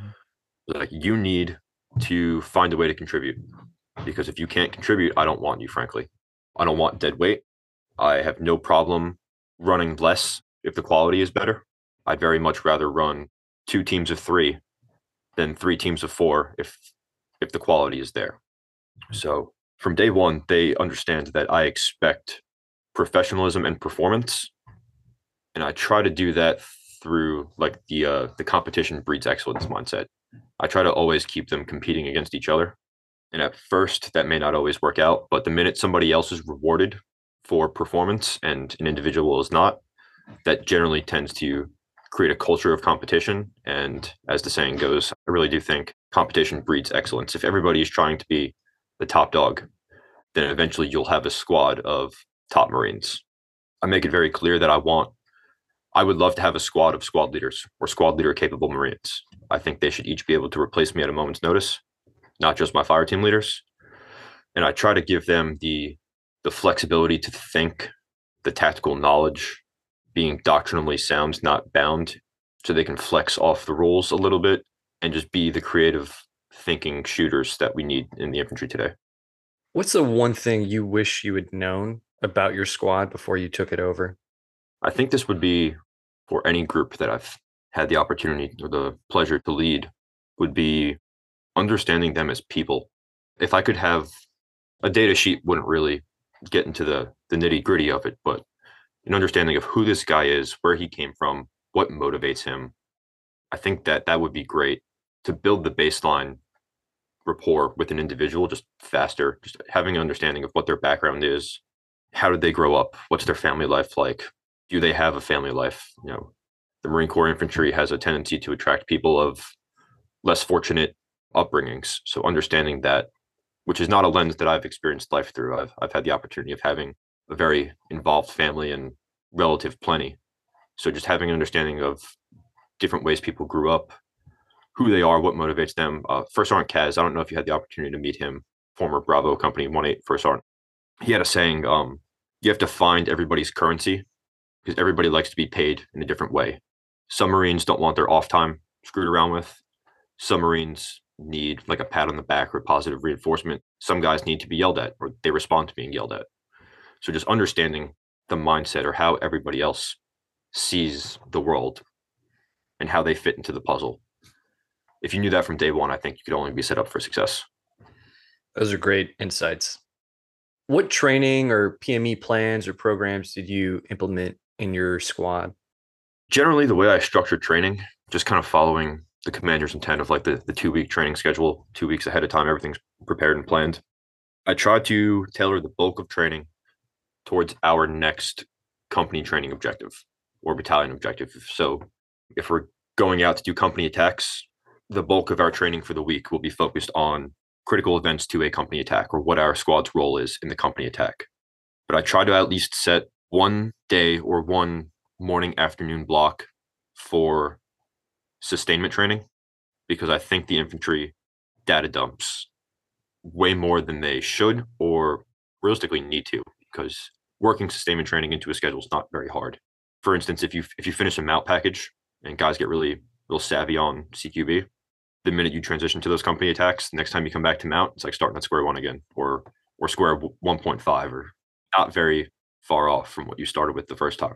Like, you need to find a way to contribute, because if you can't contribute, I don't want you, frankly. I don't want dead weight. I have no problem running less if the quality is better. I'd very much rather run two teams of three than three teams of four if if the quality is there. So from day one, they understand that I expect professionalism and performance, and I try to do that through like the uh, the competition breeds excellence mindset. I try to always keep them competing against each other. And at first, that may not always work out, but the minute somebody else is rewarded for performance and an individual is not, that generally tends to create a culture of competition. And as the saying goes, I really do think competition breeds excellence. If everybody is trying to be the top dog, then eventually you'll have a squad of top Marines. I make it very clear that I want, I would love to have a squad of squad leaders or squad leader capable Marines. I think they should each be able to replace me at a moment's notice, not just my fire team leaders. And I try to give them the the flexibility to think, the tactical knowledge, being doctrinally sound, not bound, so they can flex off the rules a little bit and just be the creative thinking shooters that we need in the infantry today. What's the one thing you wish you had known about your squad before you took it over? I think this would be for any group that I've had the opportunity or the pleasure to lead, would be understanding them as people. If I could have a data sheet, wouldn't really get into the the nitty gritty of it, but an understanding of who this guy is, where he came from, what motivates him. I think that that would be great to build the baseline rapport with an individual just faster, just having an understanding of what their background is. How did they grow up? What's their family life like? Do they have a family life? You know, the Marine Corps infantry has a tendency to attract people of less fortunate upbringings. So understanding that, which is not a lens that I've experienced life through. I've I've had the opportunity of having a very involved family and relative plenty. So just having an understanding of different ways people grew up, who they are, what motivates them. Uh, First Sergeant Kaz, I don't know if you had the opportunity to meet him, former Bravo Company one eight First Sergeant. He had a saying, um, you have to find everybody's currency, because everybody likes to be paid in a different way. Some Marines don't want their off time screwed around with. Some Marines need like a pat on the back or positive reinforcement. Some guys need to be yelled at, or they respond to being yelled at. So just understanding the mindset or how everybody else sees the world and how they fit into the puzzle. If you knew that from day one, I think you could only be set up for success. Those are great insights. What training or P M E plans or programs did you implement in your squad? Generally, the way I structure training, just kind of following the commander's intent of like the, the two week training schedule, two weeks ahead of time, everything's prepared and planned. I try to tailor the bulk of training towards our next company training objective or battalion objective. So if we're going out to do company attacks, the bulk of our training for the week will be focused on critical events to a company attack or what our squad's role is in the company attack. But I try to at least set one day or one morning afternoon block for sustainment training, because I think the infantry data dumps way more than they should or realistically need to, because working sustainment training into a schedule is not very hard. For instance, if you if you finish a mount package and guys get really real savvy on C Q B, the minute you transition to those company attacks, next time you come back to mount, it's like starting at square one again, or or square one point five, or not very far off from what you started with the first time.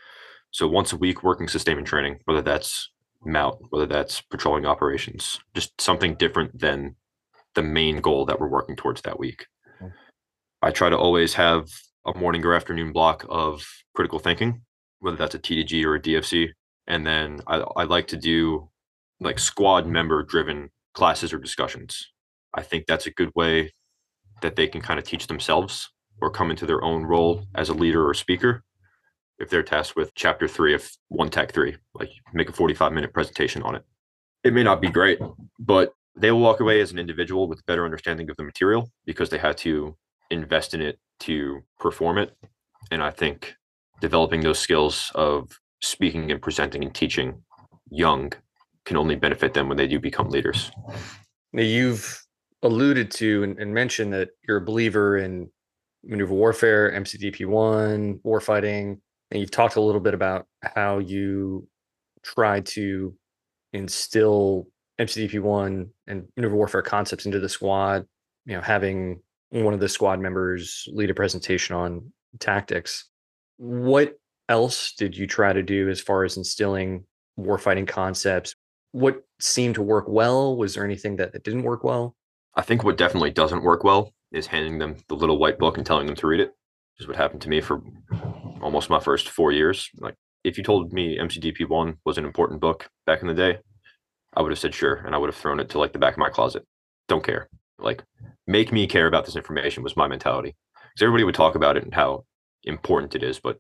So once a week working sustainment training, whether that's mount, whether that's patrolling operations, just something different than the main goal that we're working towards that week. I try to always have a morning or afternoon block of critical thinking, whether that's a T D G or a D F C. And then I, I like to do like squad member driven classes or discussions. I think that's a good way that they can kind of teach themselves or come into their own role as a leader or speaker. If they're tasked with chapter three of one tech three, like make a forty-five minute presentation on it. It may not be great, but they will walk away as an individual with a better understanding of the material because they had to invest in it to perform it. And I think developing those skills of speaking and presenting and teaching young can only benefit them when they do become leaders. Now, you've alluded to and, and mentioned that you're a believer in maneuver warfare, M C D P one, warfighting, and you've talked a little bit about how you try to instill M C D P one and maneuver warfare concepts into the squad, you know, having one of the squad members lead a presentation on tactics. What else did you try to do as far as instilling warfighting concepts? What seemed to work well? Was there anything that, that didn't work well? I think what definitely doesn't work well is handing them the little white book and telling them to read it, which is what happened to me for almost my first four years. Like, if you told me M C D P one was an important book back in the day, I would have said sure, and I would have thrown it to like the back of my closet. Don't care. Like, make me care about this information was my mentality. Because everybody would talk about it and how important it is, but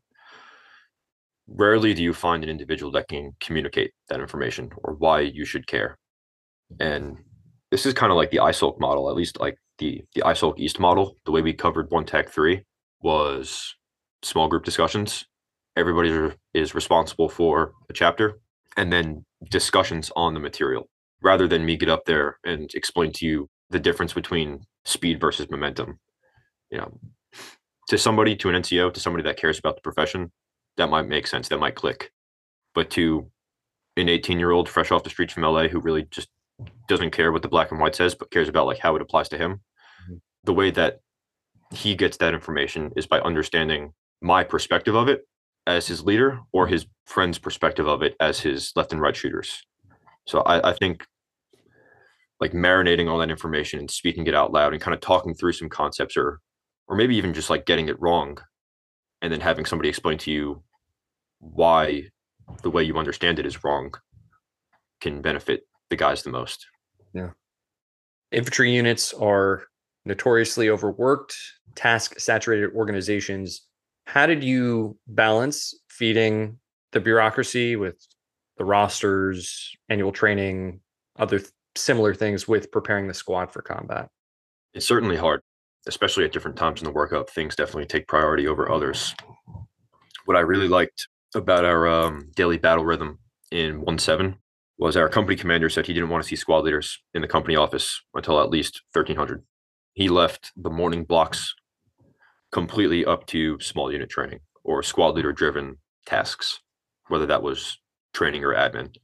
rarely do you find an individual that can communicate that information or why you should care. And this is kind of like the I S O L C model, at least like the the I S O L C East model. The way we covered one tech three was small group discussions. Everybody is responsible for a chapter, and then discussions on the material, rather than me get up there and explain to you the difference between speed versus momentum. You know, to somebody, to an N C O, to somebody that cares about the profession, that might make sense. That might click. But to an eighteen year old fresh off the streets from L A who really just doesn't care what the black and white says, but cares about like how it applies to him, mm-hmm. the way that he gets that information is by understanding my perspective of it as his leader or his friend's perspective of it as his left and right shooters. So I, I think like marinating all that information and speaking it out loud and kind of talking through some concepts, or or maybe even just like getting it wrong and then having somebody explain to you why the way you understand it is wrong, can benefit the guys the most. Yeah. Infantry units are notoriously overworked, task saturated organizations. How did you balance feeding the bureaucracy with the rosters, annual training, other th- similar things with preparing the squad for combat? It's certainly hard, especially at different times in the workup. Things definitely take priority over others. What I really liked about our um, daily battle rhythm in one seven was our company commander said he didn't want to see squad leaders in the company office until at least thirteen hundred. He left the morning blocks completely up to small unit training or squad leader driven tasks, whether that was training or admin.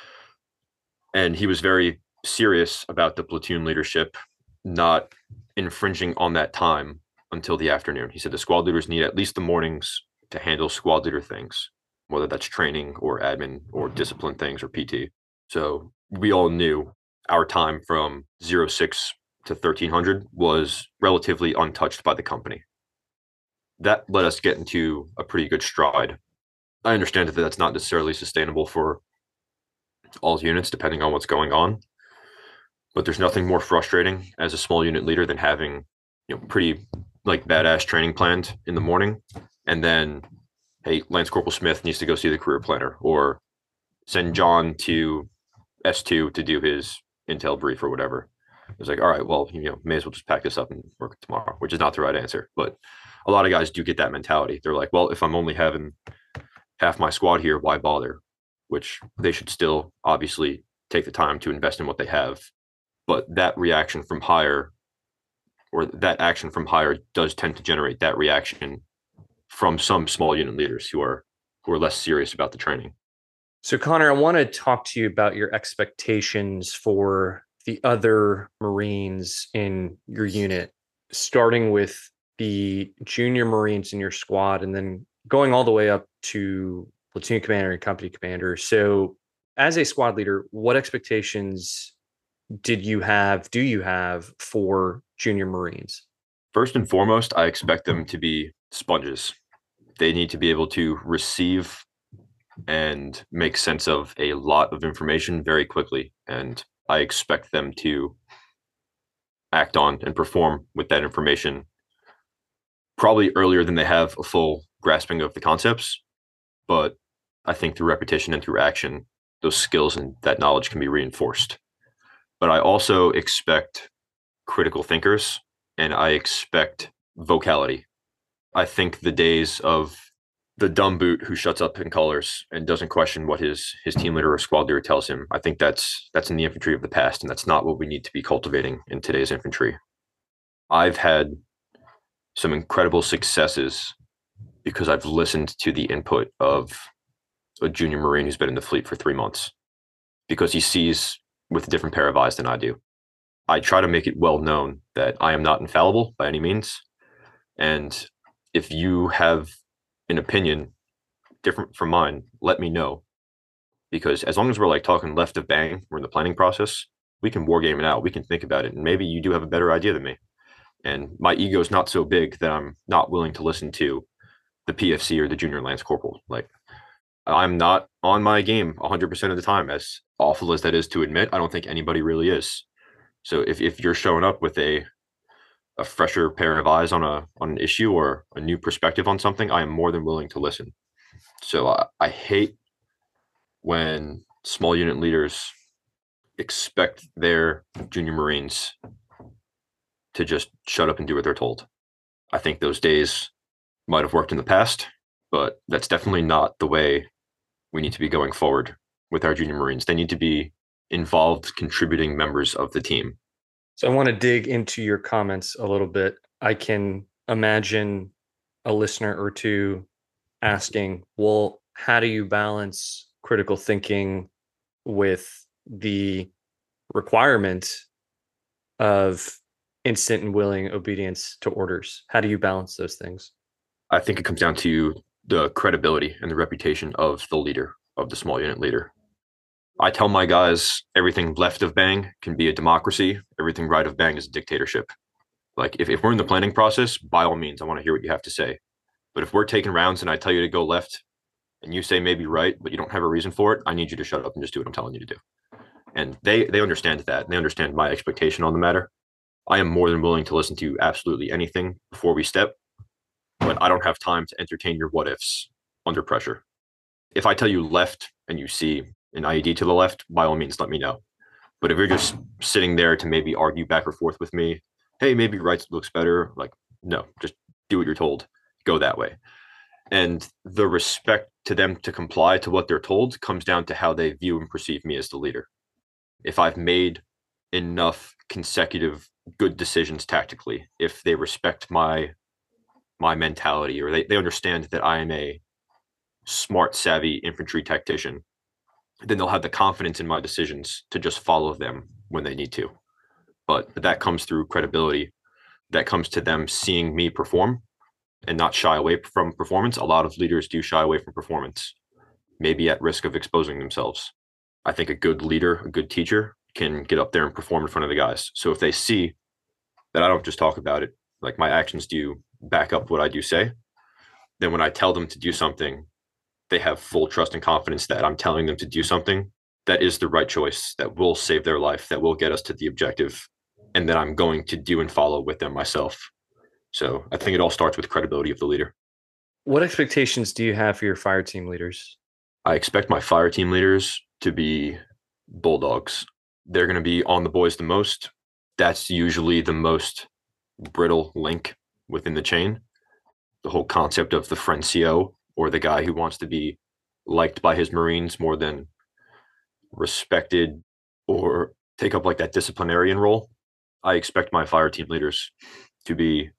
And he was very serious about the platoon leadership not infringing on that time until the afternoon. He said the squad leaders need at least the mornings to handle squad leader things, whether that's training or admin or discipline things or P T. So we all knew our time from zero six to thirteen hundred was relatively untouched by the company. That let us get into a pretty good stride. I understand that that's not necessarily sustainable for all units, depending on what's going on. But there's nothing more frustrating as a small unit leader than having, you know, pretty like badass training planned in the morning, and then, hey, Lance Corporal Smith needs to go see the career planner, or send John to S two to do his intel brief or whatever. It's like, all right, well, you know, may as well just pack this up and work tomorrow, which is not the right answer. But a lot of guys do get that mentality. They're like, well, if I'm only having half my squad here, why bother? Which they should still obviously take the time to invest in what they have. But that reaction from higher, or that action from higher, does tend to generate that reaction from some small unit leaders who are who are less serious about the training. So, Connor, I want to talk to you about your expectations for the other Marines in your unit, starting with the junior Marines in your squad and then going all the way up to platoon commander and company commander. So, as a squad leader, what expectations did you have, do you have for junior Marines? First and foremost, I expect them to be sponges. They need to be able to receive and make sense of a lot of information very quickly. And I expect them to act on and perform with that information probably earlier than they have a full grasping of the concepts. But I think through repetition and through action, those skills and that knowledge can be reinforced. But I also expect critical thinkers and I expect vocality. I think the days of the dumb boot who shuts up in colors and doesn't question what his his team leader or squad leader tells him, I think that's that's in the infantry of the past, and that's not what we need to be cultivating in today's infantry. I've had some incredible successes because I've listened to the input of a junior Marine who's been in the fleet for three months because he sees with a different pair of eyes than I do. I try to make it well known that I am not infallible by any means. And if you have an opinion different from mine, let me know. Because as long as we're like talking left of bang, we're in the planning process, we can war game it out. We can think about it. And maybe you do have a better idea than me. And my ego is not so big that I'm not willing to listen to the P F C or the junior lance corporal. Like, I'm not on my game one hundred percent of the time, as awful as that is to admit. I don't think anybody really is. So if, if you're showing up with a a fresher pair of eyes on a on an issue or a new perspective on something, I am more than willing to listen. So I, I hate when small unit leaders expect their junior Marines to just shut up and do what they're told. I think those days might have worked in the past, but that's definitely not the way we need to be going forward with our junior Marines. They need to be involved, contributing members of the team. So I want to dig into your comments a little bit. I can imagine a listener or two asking, well, how do you balance critical thinking with the requirement of instant and willing obedience to orders? How do you balance those things? I think it comes down to the credibility and the reputation of the leader, of the small unit leader. I tell my guys everything left of bang can be a democracy. Everything right of bang is a dictatorship. Like if, if we're in the planning process, by all means, I want to hear what you have to say. But if we're taking rounds and I tell you to go left and you say maybe right, but you don't have a reason for it, I need you to shut up and just do what I'm telling you to do. And they they understand that. And they understand my expectation on the matter. I am more than willing to listen to absolutely anything before we step, but I don't have time to entertain your what ifs under pressure. If I tell you left and you see an I E D to the left, by all means, let me know. But if you're just sitting there to maybe argue back or forth with me, hey, maybe right looks better, like, no, just do what you're told. Go that way. And the respect to them to comply to what they're told comes down to how they view and perceive me as the leader. If I've made enough consecutive good decisions tactically, if they respect my my mentality, or they, they understand that I am a smart, savvy infantry tactician, then they'll have the confidence in my decisions to just follow them when they need to. But that comes through credibility. That comes to them seeing me perform and not shy away from performance. A lot of leaders do shy away from performance, maybe at risk of exposing themselves. I think a good leader, a good teacher can get up there and perform in front of the guys. So if they see that I don't just talk about it, like my actions do back up what I do say, then when I tell them to do something, they have full trust and confidence that I'm telling them to do something that is the right choice, that will save their life, that will get us to the objective, and that I'm going to do and follow with them myself. So I think it all starts with credibility of the leader. What expectations do you have for your fire team leaders? I expect my fire team leaders to be bulldogs. They're going to be on the boys the most. That's usually the most brittle link within the chain. The whole concept of the friend C O, or the guy who wants to be liked by his Marines more than respected or take up like that disciplinarian role. I expect my fire team leaders to be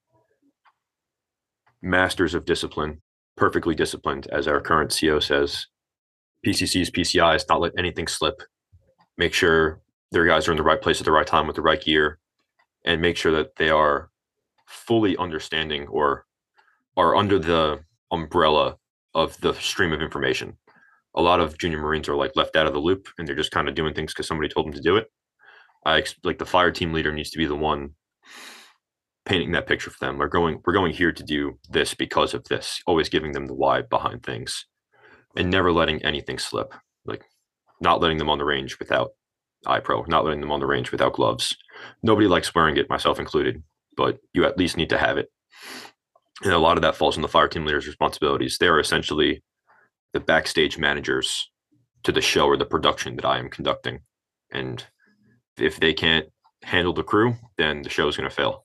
masters of discipline, perfectly disciplined, as our current C O says. P C Cs, P C Is, not let anything slip. Make sure their guys are in the right place at the right time with the right gear, and make sure that they are fully understanding or are under the umbrella of the stream of information. A lot of junior Marines are like left out of the loop and they're just kind of doing things because somebody told them to do it. I like the fire team leader needs to be the one painting that picture for them. We're going we're going here to do this because of this, always giving them the why behind things and never letting anything slip. Like not letting them on the range without iPro, not letting them on the range without gloves. Nobody likes wearing it, myself included, but you at least need to have it. And a lot of that falls on the fire team leader's responsibilities. They are essentially the backstage managers to the show or the production that I am conducting. And if they can't handle the crew, then the show is going to fail.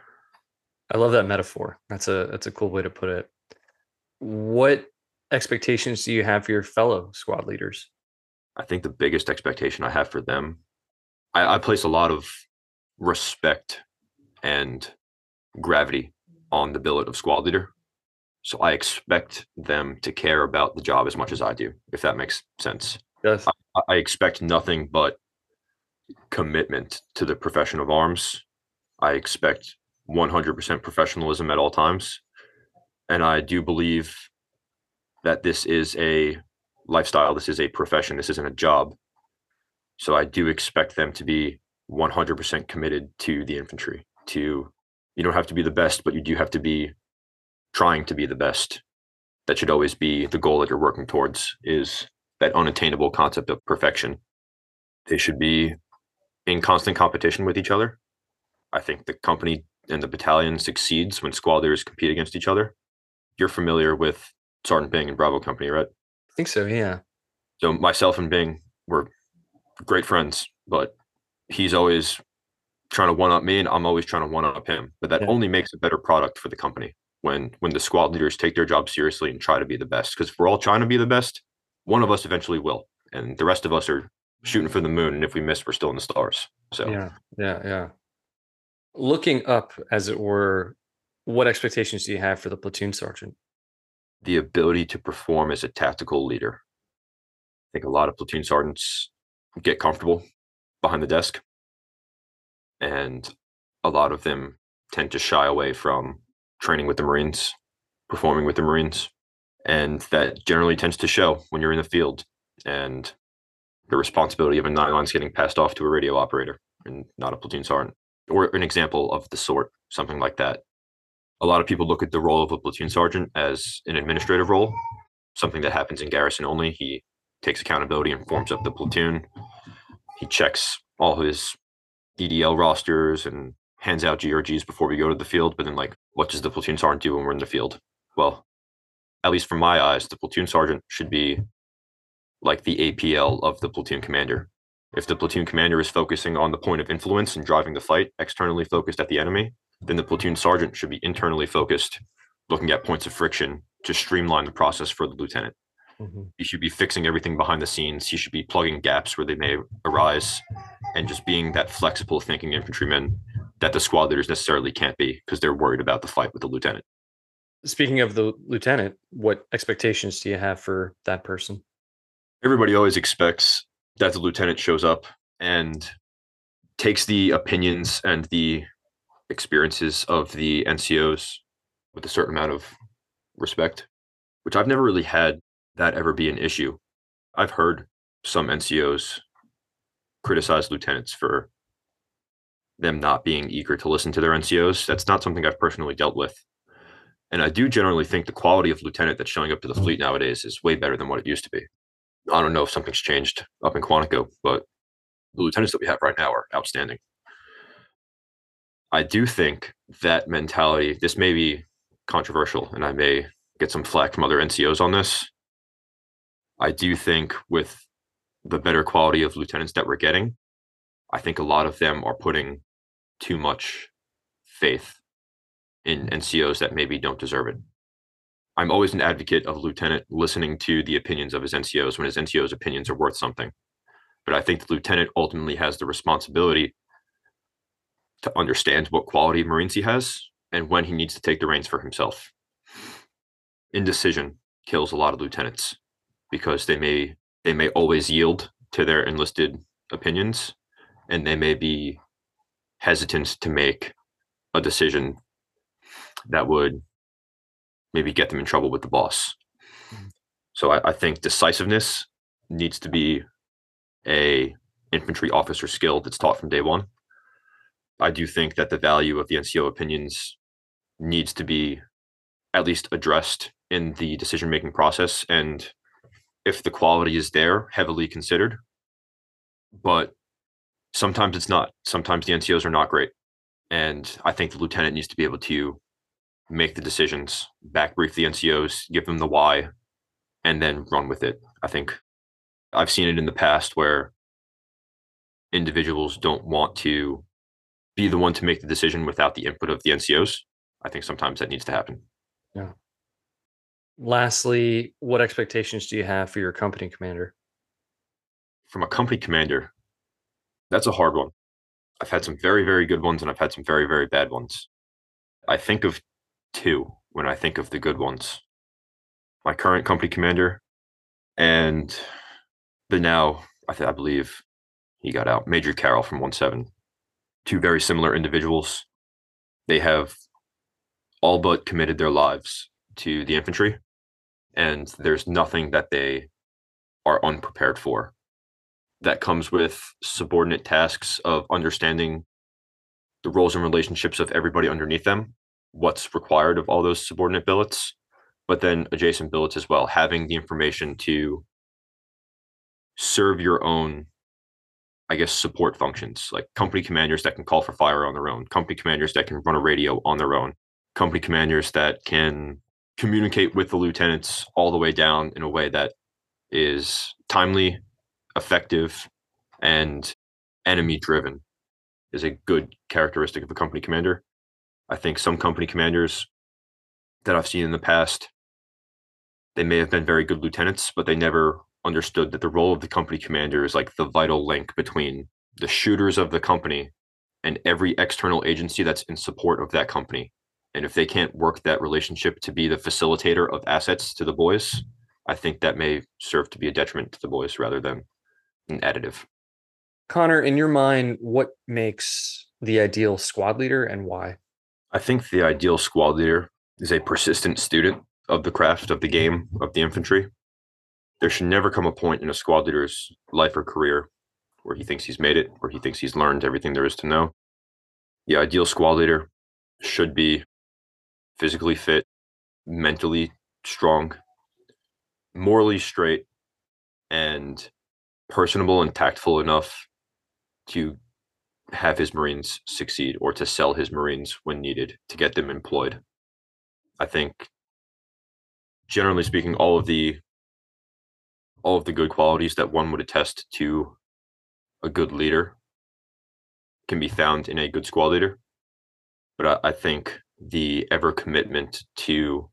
I love that metaphor. That's a that's a cool way to put it. What expectations do you have for your fellow squad leaders? I think the biggest expectation I have for them, I, I place a lot of respect and gravity on the billet of squad leader. So I expect them to care about the job as much as I do, if that makes sense. Yes. I, I expect nothing but commitment to the profession of arms. I expect one hundred percent professionalism at all times. And I do believe that this is a lifestyle, this is a profession, this isn't a job. So I do expect them to be one hundred percent committed to the infantry. To you don't have to be the best, but you do have to be trying to be the best. That should always be the goal that you're working towards, is that unattainable concept of perfection. They should be in constant competition with each other. I think the company and the battalion succeeds when squad leaders compete against each other. You're familiar with Sergeant Bing and Bravo Company, right? I think so, yeah. So myself and Bing were great friends, but he's always trying to one up me and I'm always trying to one up him. But that Yeah. only makes a better product for the company when when the squad leaders take their job seriously and try to be the best. Because if we're all trying to be the best, one of us eventually will. And the rest of us are shooting for the moon. And if we miss, we're still in the stars. So Yeah, yeah, yeah. Looking up, as it were, what expectations do you have for the platoon sergeant? the ability to perform as a tactical leader. I think a lot of platoon sergeants get comfortable behind the desk, and a lot of them tend to shy away from training with the Marines, performing with the Marines, and that generally tends to show when you're in the field. And the responsibility of a nylon is getting passed off to a radio operator and not a platoon sergeant, or an example of the sort, something like that. A lot of people look at the role of a platoon sergeant as an administrative role, something that happens in garrison only. He takes accountability and forms up the platoon. He checks all his E D L rosters and hands out G R Gs before we go to the field. But then, like, what does the platoon sergeant do when we're in the field? Well, at least from my eyes, the platoon sergeant should be like the A P L of the platoon commander. If the platoon commander is focusing on the point of influence and driving the fight, externally focused at the enemy, then the platoon sergeant should be internally focused, looking at points of friction to streamline the process for the lieutenant. Mm-hmm. He should be fixing everything behind the scenes. He should be plugging gaps where they may arise and just being that flexible thinking infantryman that the squad leaders necessarily can't be because they're worried about the fight with the lieutenant. Speaking of the lieutenant, what expectations do you have for that person? Everybody always expects that the lieutenant shows up and takes the opinions and the experiences of the N C Os with a certain amount of respect, which I've never really had that ever be an issue. I've heard some N C Os criticize lieutenants for them not being eager to listen to their N C Os. That's not something I've personally dealt with. And I do generally think the quality of lieutenant that's showing up to the fleet nowadays is way better than what it used to be. I don't know if something's changed up in Quantico, but the lieutenants that we have right now are outstanding. I do think that mentality, this may be controversial, and I may get some flack from other N C Os on this. I do think with the better quality of lieutenants that we're getting, I think a lot of them are putting too much faith in N C Os that maybe don't deserve it. I'm always an advocate of a lieutenant listening to the opinions of his N C Os when his N C Os' opinions are worth something. But I think the lieutenant ultimately has the responsibility to understand what quality of Marines he has and when he needs to take the reins for himself. Indecision kills a lot of lieutenants because they may they may always yield to their enlisted opinions, and they may be hesitant to make a decision that would maybe get them in trouble with the boss. Mm-hmm. So I, I think decisiveness needs to be a infantry officer skill that's taught from day one. I do think that the value of the N C O opinions needs to be at least addressed in the decision making process. And if the quality is there, heavily considered. But sometimes it's not. Sometimes the N C Os are not great. And I think the lieutenant needs to be able to make the decisions, back brief the N C Os, give them the why, and then run with it. I think I've seen it in the past where individuals don't want to be the one to make the decision without the input of the N C Os. I think sometimes that needs to happen. Yeah. Lastly, what expectations do you have for your company commander? From a company commander, that's a hard one. I've had some very, very good ones and I've had some very, very bad ones. I think of two when I think of the good ones. My current company commander and the now, I, th- I believe he got out, Major Carroll from one seven. Two very similar individuals. They have all but committed their lives to the infantry, and there's nothing that they are unprepared for. That comes with subordinate tasks of understanding the roles and relationships of everybody underneath them, what's required of all those subordinate billets, but then adjacent billets as well, having the information to serve your own, I guess, support functions, like company commanders that can call for fire on their own, company commanders that can run a radio on their own, company commanders that can communicate with the lieutenants all the way down in a way that is timely, effective, and enemy driven is a good characteristic of a company commander. I think some company commanders that I've seen in the past, they may have been very good lieutenants, but they never understood that the role of the company commander is like the vital link between the shooters of the company and every external agency that's in support of that company. And if they can't work that relationship to be the facilitator of assets to the boys, I think that may serve to be a detriment to the boys rather than an additive. Connor, in your mind, what makes the ideal squad leader and why? I think the ideal squad leader is a persistent student of the craft of the game of the infantry. There should never come a point in a squad leader's life or career where he thinks he's made it, where he thinks he's learned everything there is to know. The ideal squad leader should be physically fit, mentally strong, morally straight, and personable and tactful enough to have his Marines succeed or to sell his Marines when needed to get them employed. I think, generally speaking, all of the all of the good qualities that one would attest to a good leader can be found in a good squad leader. But I, I think the ever commitment to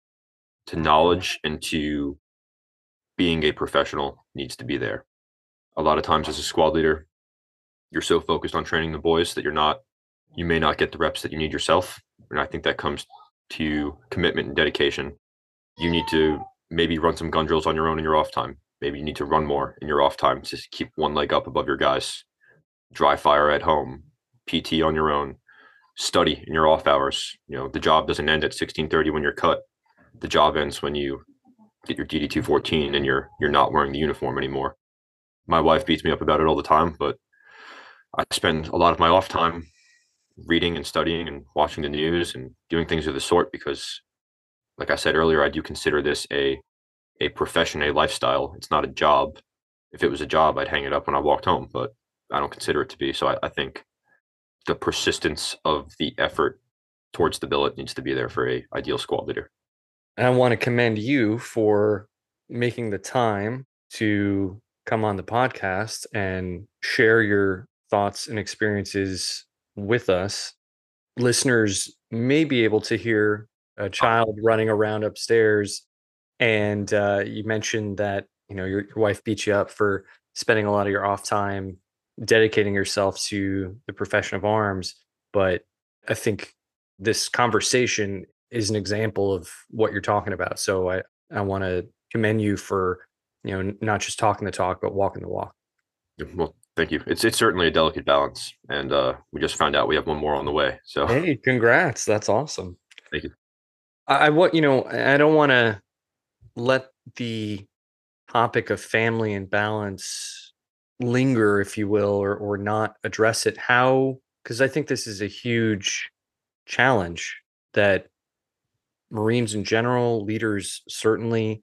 to knowledge and to being a professional needs to be there. A lot of times as a squad leader, you're so focused on training the boys that you're not, you may not get the reps that you need yourself. And I think that comes to commitment and dedication. You need to maybe run some gun drills on your own in your off time. Maybe you need to run more in your off time to keep one leg up above your guys. Dry fire at home, P T on your own, study in your off hours. You know, the job doesn't end at sixteen thirty when you're cut. The job ends when you get your D D two fourteen and you're you're not wearing the uniform anymore. My wife beats me up about it all the time, but I spend a lot of my off time reading and studying and watching the news and doing things of the sort because, like I said earlier, I do consider this a a profession, a lifestyle. It's not a job. If it was a job, I'd hang it up when I walked home, but I don't consider it to be. So I, I think the persistence of the effort towards the billet needs to be there for a ideal squad leader. And I want to commend you for making the time to come on the podcast and share your thoughts and experiences with us. Listeners may be able to hear a child running around upstairs. And uh, you mentioned that, you know, your, your wife beat you up for spending a lot of your off time dedicating yourself to the profession of arms. But I think this conversation is an example of what you're talking about. So I, I want to commend you for, you know, not just talking the talk, but walking the walk. Well, thank you. It's it's certainly a delicate balance, and uh, we just found out we have one more on the way. So, Hey, congrats. That's awesome. thank you. I, I want, you know, I don't want to let the topic of family and balance linger, if you will, or or not address it. How because I think this is a huge challenge that Marines in general, leaders certainly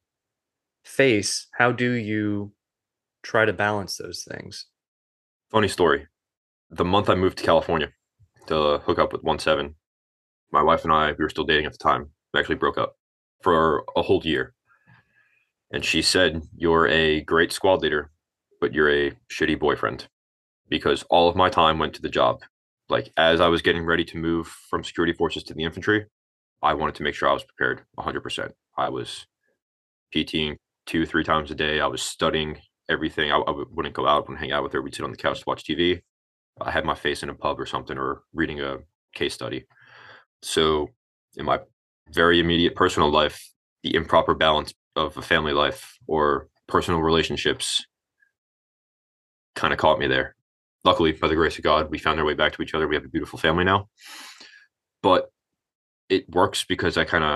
face. How do you try to balance those things? Funny story. The month I moved to California to hook up with one seven, my wife and I, we were still dating at the time. We actually broke up for a whole year. And she said, "You're a great squad leader, but you're a shitty boyfriend," because all of my time went to the job. Like, as I was getting ready to move from security forces to the infantry, I wanted to make sure I was prepared one hundred percent. I was PTing two, three times a day. I was studying everything. I, I wouldn't go out, wouldn't hang out with her. We'd sit on the couch to watch T V. I had my face in a pub or something, or reading a case study. So in my very immediate personal life, the improper balance of a family life or personal relationships kind of caught me there. Luckily, by the grace of God, we found our way back to each other. We have a beautiful family now. But it works because I kind of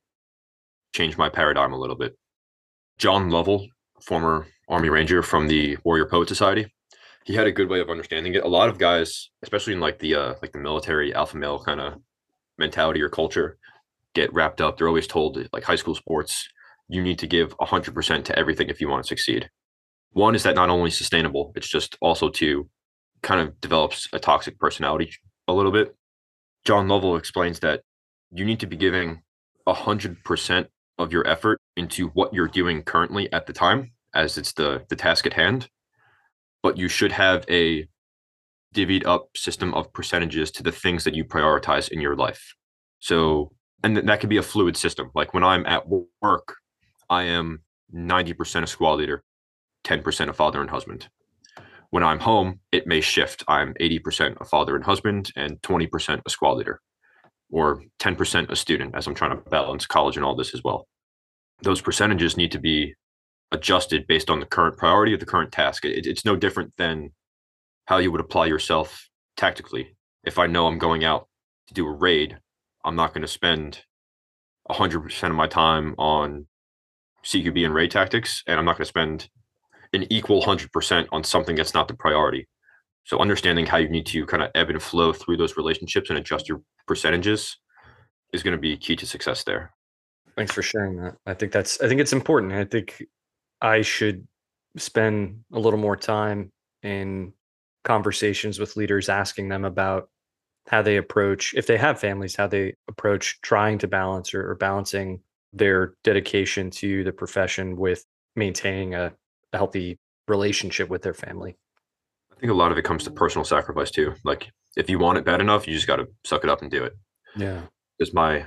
changed my paradigm a little bit. John Lovell, former Army Ranger from the Warrior Poet Society, he had a good way of understanding it. A lot of guys, especially in like the uh, like the military alpha male kind of mentality or culture, get wrapped up. They're always told, like high school sports, you need to give one hundred percent to everything if you want to succeed. One is that not only sustainable, it's just also to kind of develops a toxic personality a little bit. John Lovell explains that you need to be giving one hundred percent of your effort into what you're doing currently at the time, as it's the the task at hand, but you should have a divvied up system of percentages to the things that you prioritize in your life. So, and that could be a fluid system. Like when I'm at work, I am ninety percent a squad leader, ten percent a father and husband. When I'm home, it may shift. I'm eighty percent a father and husband and twenty percent a squad leader, or ten percent a student, as I'm trying to balance college and all this as well. Those percentages need to be adjusted based on the current priority of the current task. It, it's no different than how you would apply yourself tactically. If I know I'm going out to do a raid, I'm not going to spend one hundred percent of my time on C Q B and raid tactics, and I'm not going to spend an equal one hundred percent on something that's not the priority. So understanding how you need to kind of ebb and flow through those relationships and adjust your percentages is going to be key to success there. Thanks for sharing that. I think that's I think it's important. I think I should spend a little more time in conversations with leaders asking them about how they approach, if they have families, how they approach trying to balance or, or balancing their dedication to the profession with maintaining a, a healthy relationship with their family. I think a lot of it comes to personal sacrifice too. Like if you want it bad enough, you just got to suck it up and do it. Yeah. Because my,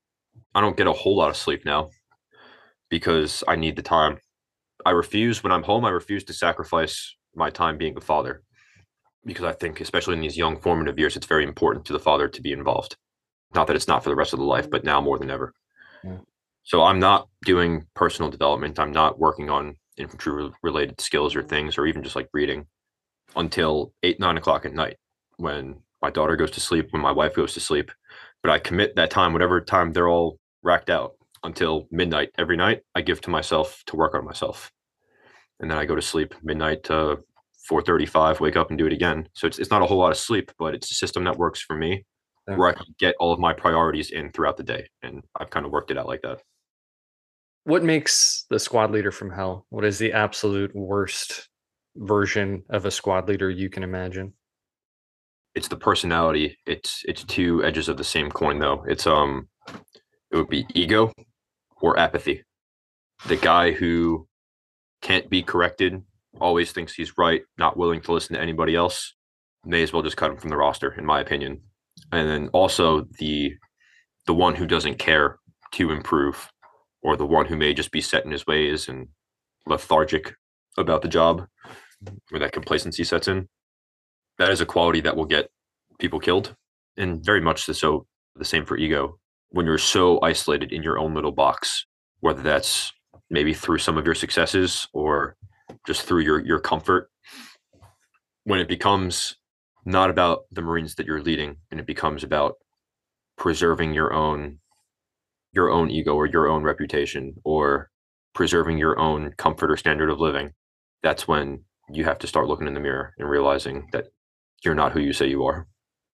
I don't get a whole lot of sleep now because I need the time. I refuse when I'm home. I refuse to sacrifice my time being a father because I think, especially in these young formative years, it's very important to the father to be involved. Not that it's not for the rest of the life, but now more than ever. Yeah. So I'm not doing personal development. I'm not working on infantry related skills or things, or even just like reading until eight, nine o'clock at night when my daughter goes to sleep, when my wife goes to sleep. But I commit that time, whatever time they're all racked out, until midnight every night. I give to myself to work on myself. And then I go to sleep midnight to four thirty-five, wake up and do it again. So it's, it's not a whole lot of sleep, but it's a system that works for me, yeah, where I can get all of my priorities in throughout the day. And I've kind of worked it out like that. What makes the squad leader from hell? What is the absolute worst version of a squad leader you can imagine? It's the personality. It's it's two edges of the same coin though. It's um it would be ego or apathy. The guy who can't be corrected, always thinks he's right, not willing to listen to anybody else, may as well just cut him from the roster, in my opinion. And then also the the one who doesn't care to improve, or the one who may just be set in his ways and lethargic about the job, where that complacency sets in. That is a quality that will get people killed, and very much so the same for ego. When you're so isolated in your own little box, whether that's maybe through some of your successes or just through your your comfort, when it becomes not about the Marines that you're leading and it becomes about preserving your own your own ego or your own reputation or preserving your own comfort or standard of living, that's when you have to start looking in the mirror and realizing that you're not who you say you are.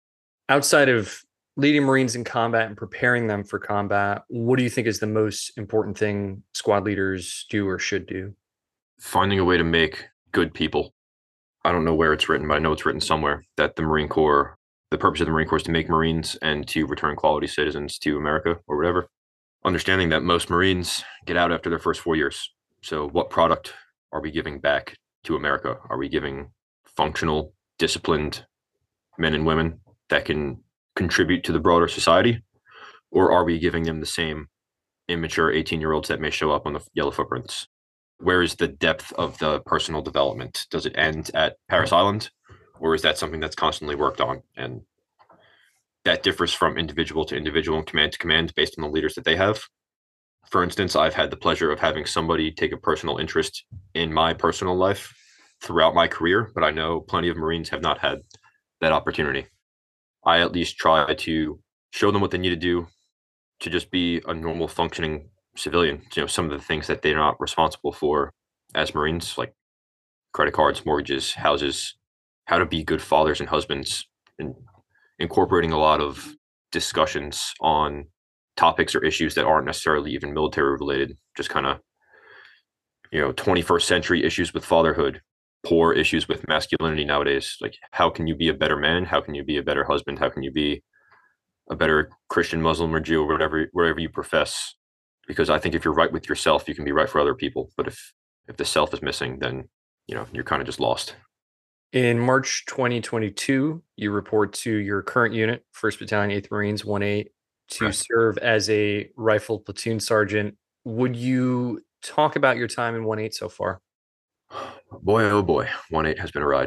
Outside of leading Marines in combat and preparing them for combat, what do you think is the most important thing squad leaders do or should do? Finding a way to make good people. I don't know where it's written, but I know it's written somewhere that the Marine Corps, the purpose of the Marine Corps is to make Marines and to return quality citizens to America or whatever. Understanding that most Marines get out after their first four years. So, what product are we giving back to America? Are we giving functional, disciplined men and women that can contribute to the broader society? Or are we giving them the same immature eighteen year olds that may show up on the yellow footprints? Where is the depth of the personal development? Does it end at Paris Island, or is that something that's constantly worked on? And that differs from individual to individual and command to command based on the leaders that they have. For instance, I've had the pleasure of having somebody take a personal interest in my personal life throughout my career, but I know plenty of Marines have not had that opportunity. I at least try to show them what they need to do to just be a normal functioning civilian. You know, some of the things that they're not responsible for as Marines, like credit cards, mortgages, houses, how to be good fathers and husbands, and incorporating a lot of discussions on topics or issues that aren't necessarily even military related, just kind of, you know, twenty-first century issues with fatherhood, poor issues with masculinity nowadays. Like, how can you be a better man? How can you be a better husband? How can you be a better Christian, Muslim, or Jew, or whatever, wherever you profess? Because I think if you're right with yourself, you can be right for other people. But if if the self is missing, then, you know, you're kind of just lost. In March twenty twenty-two, you report to your current unit, first Battalion, eighth Marines, one eight, to Correct. serve as a rifle platoon sergeant. Would you talk about your time in one eight so far? Boy, oh boy, one eight has been a ride.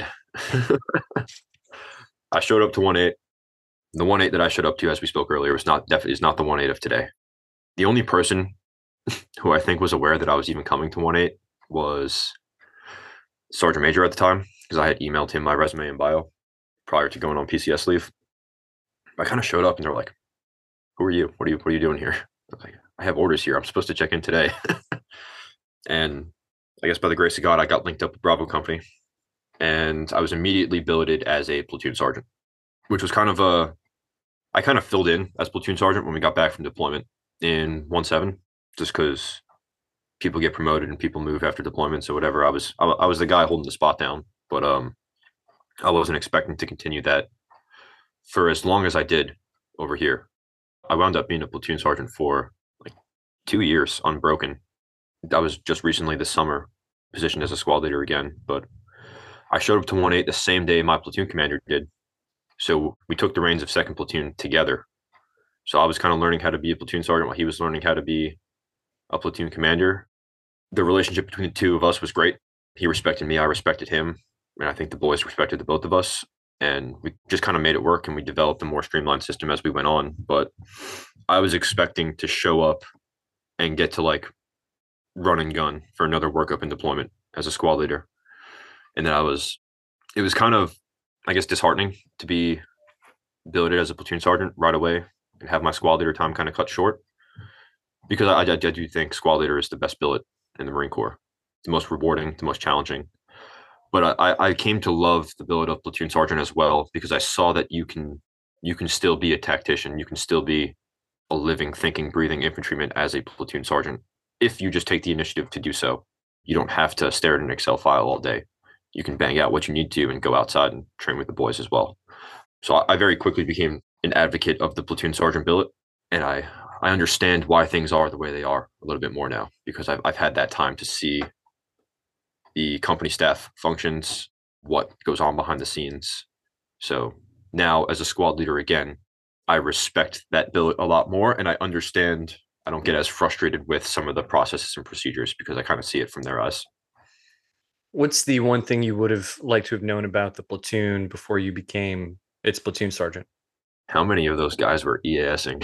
I showed up to one eight. The one eight that I showed up to, as we spoke earlier, was not def- is not the one eight of today. The only person who I think was aware that I was even coming to one eight was Sergeant Major at the time, because I had emailed him my resume and bio prior to going on P C S leave. I kind of showed up and they're like, "Who are you? What are you? What are you doing here?" I was like, "I have orders here. I'm supposed to check in today." And I guess by the grace of God, I got linked up with Bravo Company, and I was immediately billeted as a platoon sergeant, which was kind of a I kind of filled in as platoon sergeant when we got back from deployment in one seven, just because people get promoted and people move after deployment. So whatever, I was I, I was the guy holding the spot down, but um, I wasn't expecting to continue that for as long as I did over here. I wound up being a platoon sergeant for like two years unbroken. I was just recently this summer positioned as a squad leader again, but I showed up to one eight the same day my platoon commander did. So we took the reins of second platoon together. So I was kind of learning how to be a platoon sergeant while he was learning how to be a platoon commander. The relationship between the two of us was great. He respected me, I respected him, and I think the boys respected the both of us. And we just kind of made it work, and we developed a more streamlined system as we went on. But I was expecting to show up and get to like run and gun for another workup and deployment as a squad leader. And then I was, it was kind of, I guess, disheartening to be billeted as a platoon sergeant right away and have my squad leader time kind of cut short, because I, I, I do think squad leader is the best billet in the Marine Corps. It's the most rewarding, the most challenging. But I, I came to love the billet of platoon sergeant as well, because I saw that you can you can still be a tactician, you can still be a living, thinking, breathing infantryman as a platoon sergeant if you just take the initiative to do so. You don't have to stare at an Excel file all day. You can bang out what you need to and go outside and train with the boys as well. So I, I very quickly became an advocate of the platoon sergeant billet, and I I understand why things are the way they are a little bit more now, because I've I've had that time to see the company staff functions, what goes on behind the scenes. So now, as a squad leader again, I respect that billet a lot more, and I understand. I don't get as frustrated with some of the processes and procedures because I kind of see it from their eyes. What's the one thing you would have liked to have known about the platoon before you became its platoon sergeant? How many of those guys were EASing?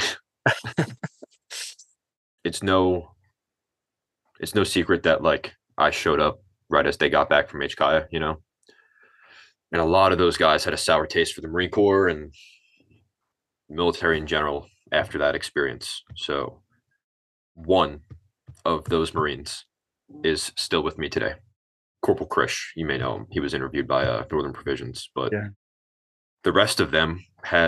It's no, it's no secret that like I showed up right as they got back from H K I A, you know, and a lot of those guys had a sour taste for the Marine Corps and military in general after that experience. So one of those Marines is still with me today. Corporal Krish, you may know him. He was interviewed by uh, Northern Provisions, but Yeah. the rest of them had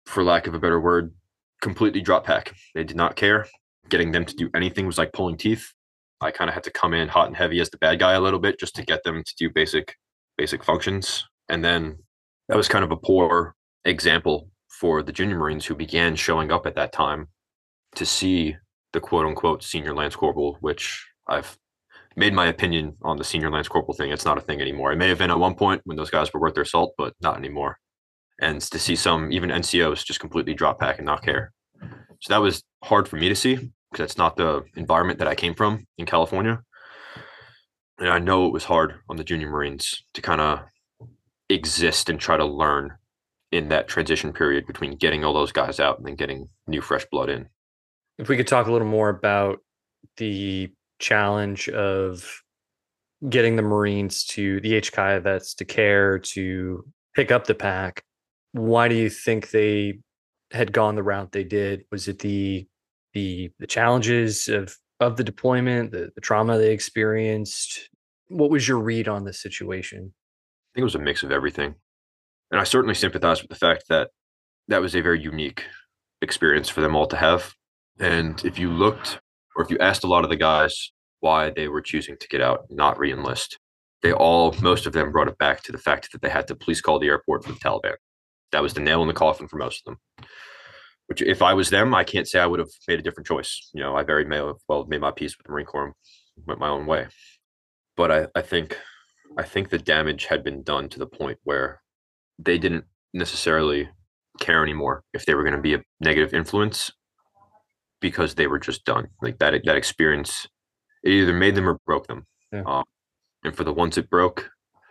for lack of a better word, completely drop pack. They did not care. Getting them to do anything was like pulling teeth. I kind of had to come in hot and heavy as the bad guy a little bit just to get them to do basic basic functions. And then that was kind of a poor example for the junior Marines who began showing up at that time to see the quote unquote senior Lance Corporal, which I've made my opinion on the senior Lance Corporal thing. It's not a thing anymore. It may have been at one point when those guys were worth their salt, but not anymore. And to see some even N C Os just completely drop back and not care. So that was hard for me to see because that's not the environment that I came from in California. And I know it was hard on the junior Marines to kind of exist and try to learn in that transition period between getting all those guys out and then getting new fresh blood in. If we could talk a little more about the challenge of getting the Marines to the H C I A vets to care, to pick up the pack, why do you think they had gone the route they did? Was it the the the challenges of of the deployment, the, the trauma they experienced? What was your read on the situation? I think it was a mix of everything. And I certainly sympathize with the fact that that was a very unique experience for them all to have. And if you looked, or if you asked a lot of the guys why they were choosing to get out, not re-enlist, they all, most of them brought it back to the fact that they had to police call the airport for the Taliban. That was the nail in the coffin for most of them. Which, if I was them, I can't say I would have made a different choice. You know, I very may have well made my peace with the Marine Corps and went my own way. But I, I think, I think the damage had been done to the point where they didn't necessarily care anymore if they were going to be a negative influence because they were just done. Like that, that experience, it either made them or broke them. Yeah. Um, and for the ones it broke,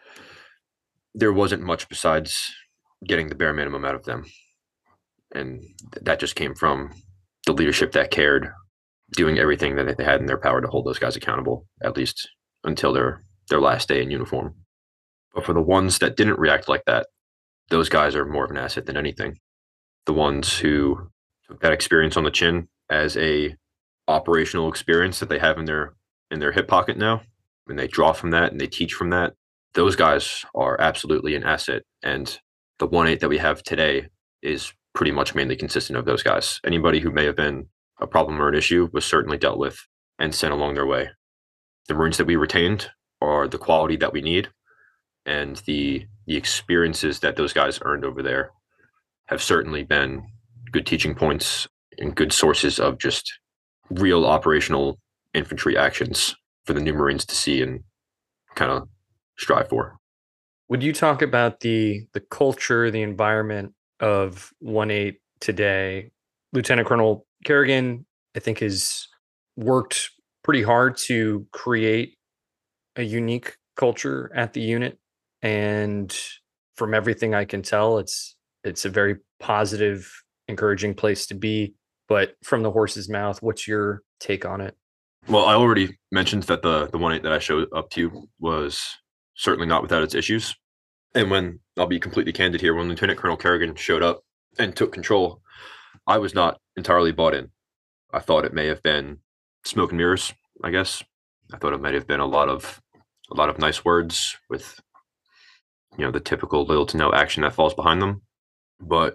there wasn't much besides getting the bare minimum out of them. And th- that just came from the leadership that cared, doing everything that they had in their power to hold those guys accountable, at least until their, their last day in uniform. But for the ones that didn't react like that, those guys are more of an asset than anything. The ones who took that experience on the chin as a operational experience that they have in their in their hip pocket now, and they draw from that and they teach from that, those guys are absolutely an asset. And the one eight that we have today is pretty much mainly consistent of those guys. Anybody who may have been a problem or an issue was certainly dealt with and sent along their way. The Marines that we retained are the quality that we need, and the the experiences that those guys earned over there have certainly been good teaching points and good sources of just real operational infantry actions for the new Marines to see and kind of strive for. Would you talk about the the culture, the environment of one eight today? Lieutenant Colonel Kerrigan, I think, has worked pretty hard to create a unique culture at the unit. And from everything I can tell, it's it's a very positive, encouraging place to be. But from the horse's mouth, what's your take on it? Well, I already mentioned that the the one eight that I showed up to was certainly not without its issues. And when, I'll be completely candid here, when Lieutenant Colonel Kerrigan showed up and took control, I was not entirely bought in. I thought it may have been smoke and mirrors, I guess. I thought it might have been a lot of a lot of nice words with, you know, the typical little to no action that falls behind them. But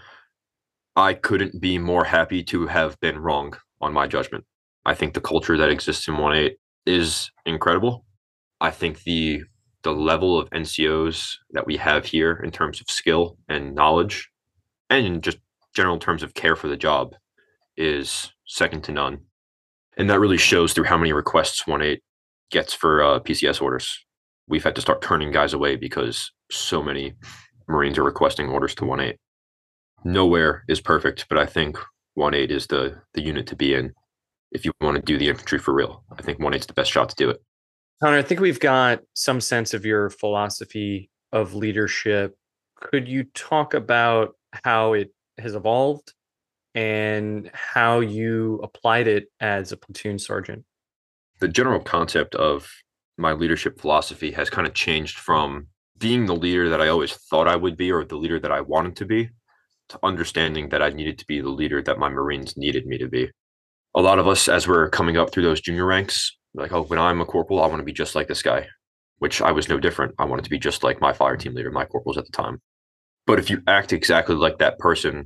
I couldn't be more happy to have been wrong on my judgment. I think the culture that exists in one eight is incredible. I think the the level of N C Os that we have here in terms of skill and knowledge, and in just general terms of care for the job, is second to none. And that really shows through how many requests one eight gets for uh, P C S orders. We've had to start turning guys away because so many Marines are requesting orders to one eight. Nowhere is perfect, but I think one eight is the the unit to be in if you want to do the infantry for real. I think one eight's the best shot to do it. Connor, I think we've got some sense of your philosophy of leadership. Could you talk about how it has evolved and how you applied it as a platoon sergeant? The general concept of my leadership philosophy has kind of changed from being the leader that I always thought I would be, or the leader that I wanted to be, to understanding that I needed to be the leader that my Marines needed me to be. A lot of us, as we're coming up through those junior ranks, like, oh, when I'm a corporal, I want to be just like this guy, which I was no different. I wanted to be just like my fire team leader, my corporals at the time. But if you act exactly like that person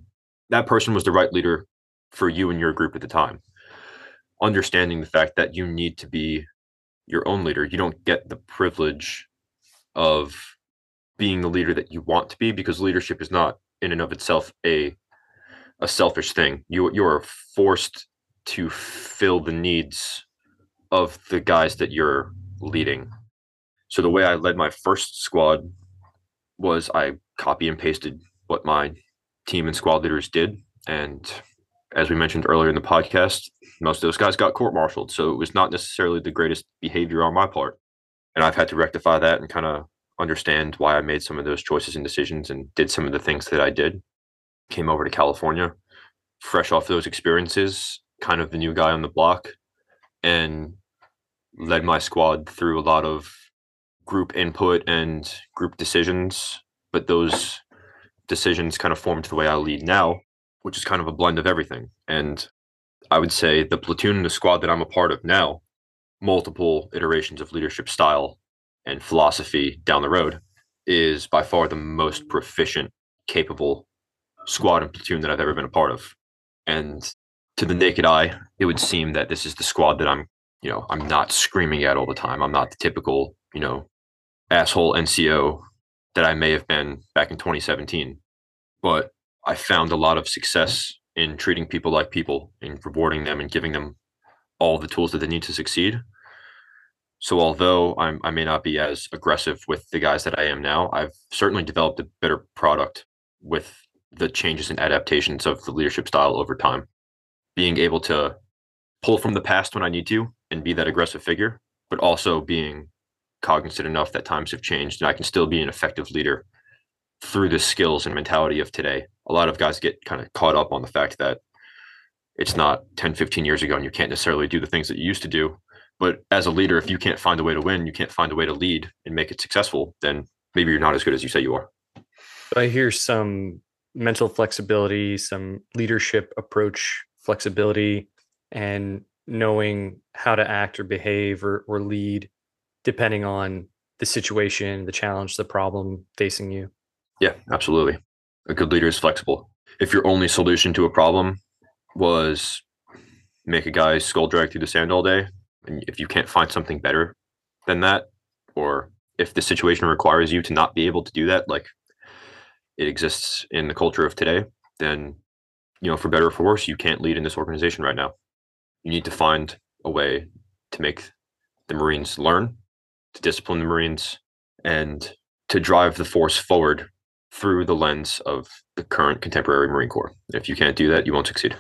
that person was the right leader for you and your group at the time. Understanding the fact that you need to be your own leader. You don't get the privilege of being the leader that you want to be, because leadership is not in and of itself a a selfish thing. You you are forced to fill the needs of the guys that you're leading. So the way I led my first squad was I copy and pasted what my team and squad leaders did. And as we mentioned earlier in the podcast, most of those guys got court-martialed. So it was not necessarily the greatest behavior on my part. And I've had to rectify that and kind of understand why I made some of those choices and decisions and did some of the things that I did. Came over to California, fresh off those experiences, kind of the new guy on the block, and led my squad through a lot of group input and group decisions. But those decisions kind of formed the way I lead now, which is kind of a blend of everything. And I would say the platoon and the squad that I'm a part of now, multiple iterations of leadership style and philosophy down the road, is by far the most proficient, capable squad and platoon that I've ever been a part of. And to the naked eye, it would seem that this is the squad that I'm, you know, I'm not screaming at all the time. I'm not the typical, you know, asshole N C O that I may have been back in twenty seventeen. But I found a lot of success in treating people like people and rewarding them and giving them all the tools that they need to succeed. So although I'm, I may not be as aggressive with the guys that I am now, I've certainly developed a better product with the changes and adaptations of the leadership style over time. Being able to pull from the past when I need to and be that aggressive figure, but also being cognizant enough that times have changed and I can still be an effective leader through the skills and mentality of today. A lot of guys get kind of caught up on the fact that it's not ten, fifteen years ago and you can't necessarily do the things that you used to do. But as a leader, if you can't find a way to win, you can't find a way to lead and make it successful, then maybe you're not as good as you say you are. I hear some mental flexibility, some leadership approach flexibility, and knowing how to act or behave or, or lead depending on the situation, the challenge, the problem facing you. Yeah, absolutely. A good leader is flexible. If your only solution to a problem was make a guy skull drag through the sand all day, and if you can't find something better than that, or if the situation requires you to not be able to do that, like it exists in the culture of today, then, you know, for better or for worse, you can't lead in this organization right now. You need to find a way to make the Marines learn, to discipline the Marines, and to drive the force forward through the lens of the current contemporary Marine Corps. If you can't do that, you won't succeed.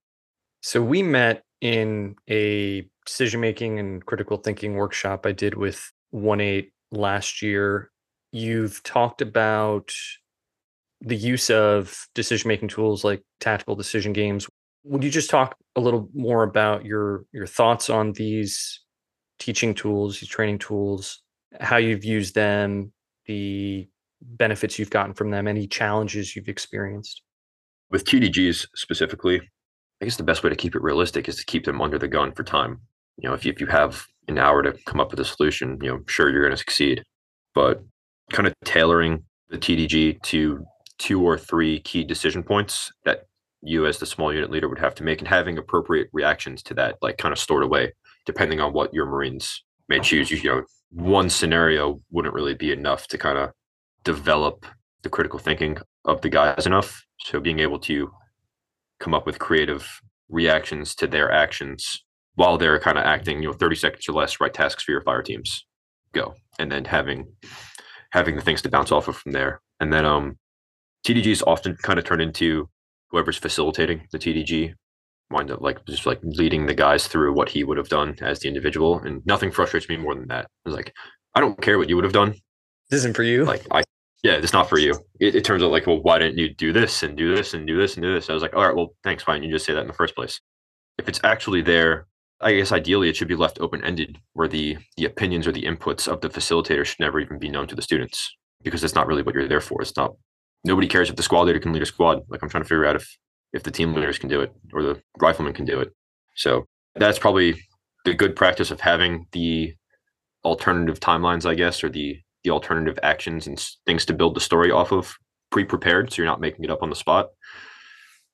So we met in a decision-making and critical thinking workshop I did with one eight last year. You've talked about the use of decision-making tools like tactical decision games. Would you just talk a little more about your your thoughts on these teaching tools, these training tools, how you've used them, the benefits you've gotten from them, any challenges you've experienced? With T D Gs specifically, I guess the best way to keep it realistic is to keep them under the gun for time. You know, if you, if you have an hour to come up with a solution, you know, sure, you're going to succeed. But kind of tailoring the T D G to two or three key decision points that you as the small unit leader would have to make, and having appropriate reactions to that, like kind of stored away, depending on what your Marines may choose. You know, one scenario wouldn't really be enough to kind of develop the critical thinking of the guys enough. So being able to come up with creative reactions to their actions while they're kind of acting, you know, thirty seconds or less, write tasks for your fire teams, go. And then having having the things to bounce off of from there. And then um T D Gs often kind of turn into whoever's facilitating the T D G wind up like just like leading the guys through what he would have done as the individual. And nothing frustrates me more than that. It's like, I don't care what you would have done. This isn't for you. Like I yeah, it's not for you. It, it turns out like, well, why didn't you do this and do this and do this and do this? I was like, all right, well, thanks, fine. You just say that in the first place. If it's actually there, I guess ideally it should be left open-ended, where the the opinions or the inputs of the facilitator should never even be known to the students, because that's not really what you're there for. It's not, nobody cares if the squad leader can lead a squad. Like I'm trying to figure out if if the team leaders can do it or the riflemen can do it. So that's probably the good practice of having the alternative timelines, I guess, or the the alternative actions and things to build the story off of pre-prepared, so you're not making it up on the spot.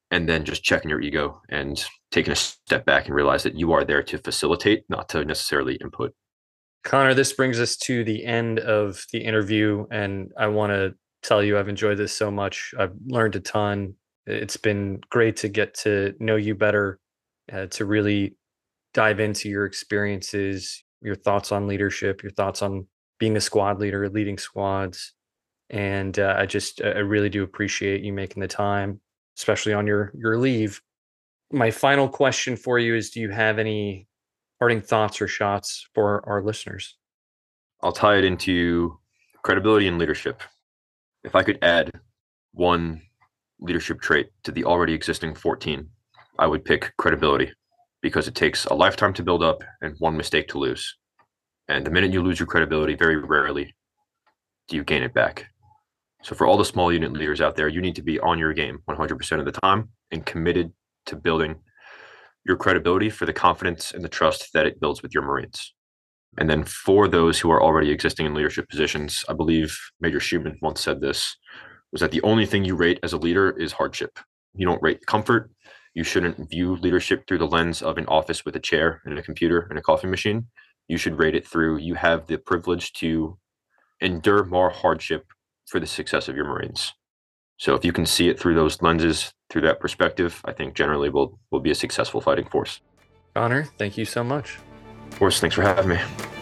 and then just checking your ego and taking a step back and realize that you are there to facilitate, not to necessarily input. Connor, this brings us to the end of the interview, and I want to tell you I've enjoyed this so much. I've learned a ton. It's been great to get to know you better, uh, to really dive into your experiences, your thoughts on leadership, your thoughts on being a squad leader, leading squads. And uh, I just, I really do appreciate you making the time, especially on your your leave. My final question for you is: do you have any parting thoughts or shots for our listeners? I'll tie it into credibility and leadership. If I could add one leadership trait to the already existing fourteen, I would pick credibility, because it takes a lifetime to build up and one mistake to lose. And the minute you lose your credibility, very rarely do you gain it back. So for all the small unit leaders out there, you need to be on your game one hundred percent of the time and committed to building your credibility for the confidence and the trust that it builds with your Marines. And then for those who are already existing in leadership positions, I believe Major Schumann once said this, was that the only thing you rate as a leader is hardship. You don't rate comfort. You shouldn't view leadership through the lens of an office with a chair and a computer and a coffee machine. You should rate it through, you have the privilege to endure more hardship for the success of your Marines. So if you can see it through those lenses, through that perspective, I think generally we'll, we'll be a successful fighting force. Connor, thank you so much. Of course, thanks for having me.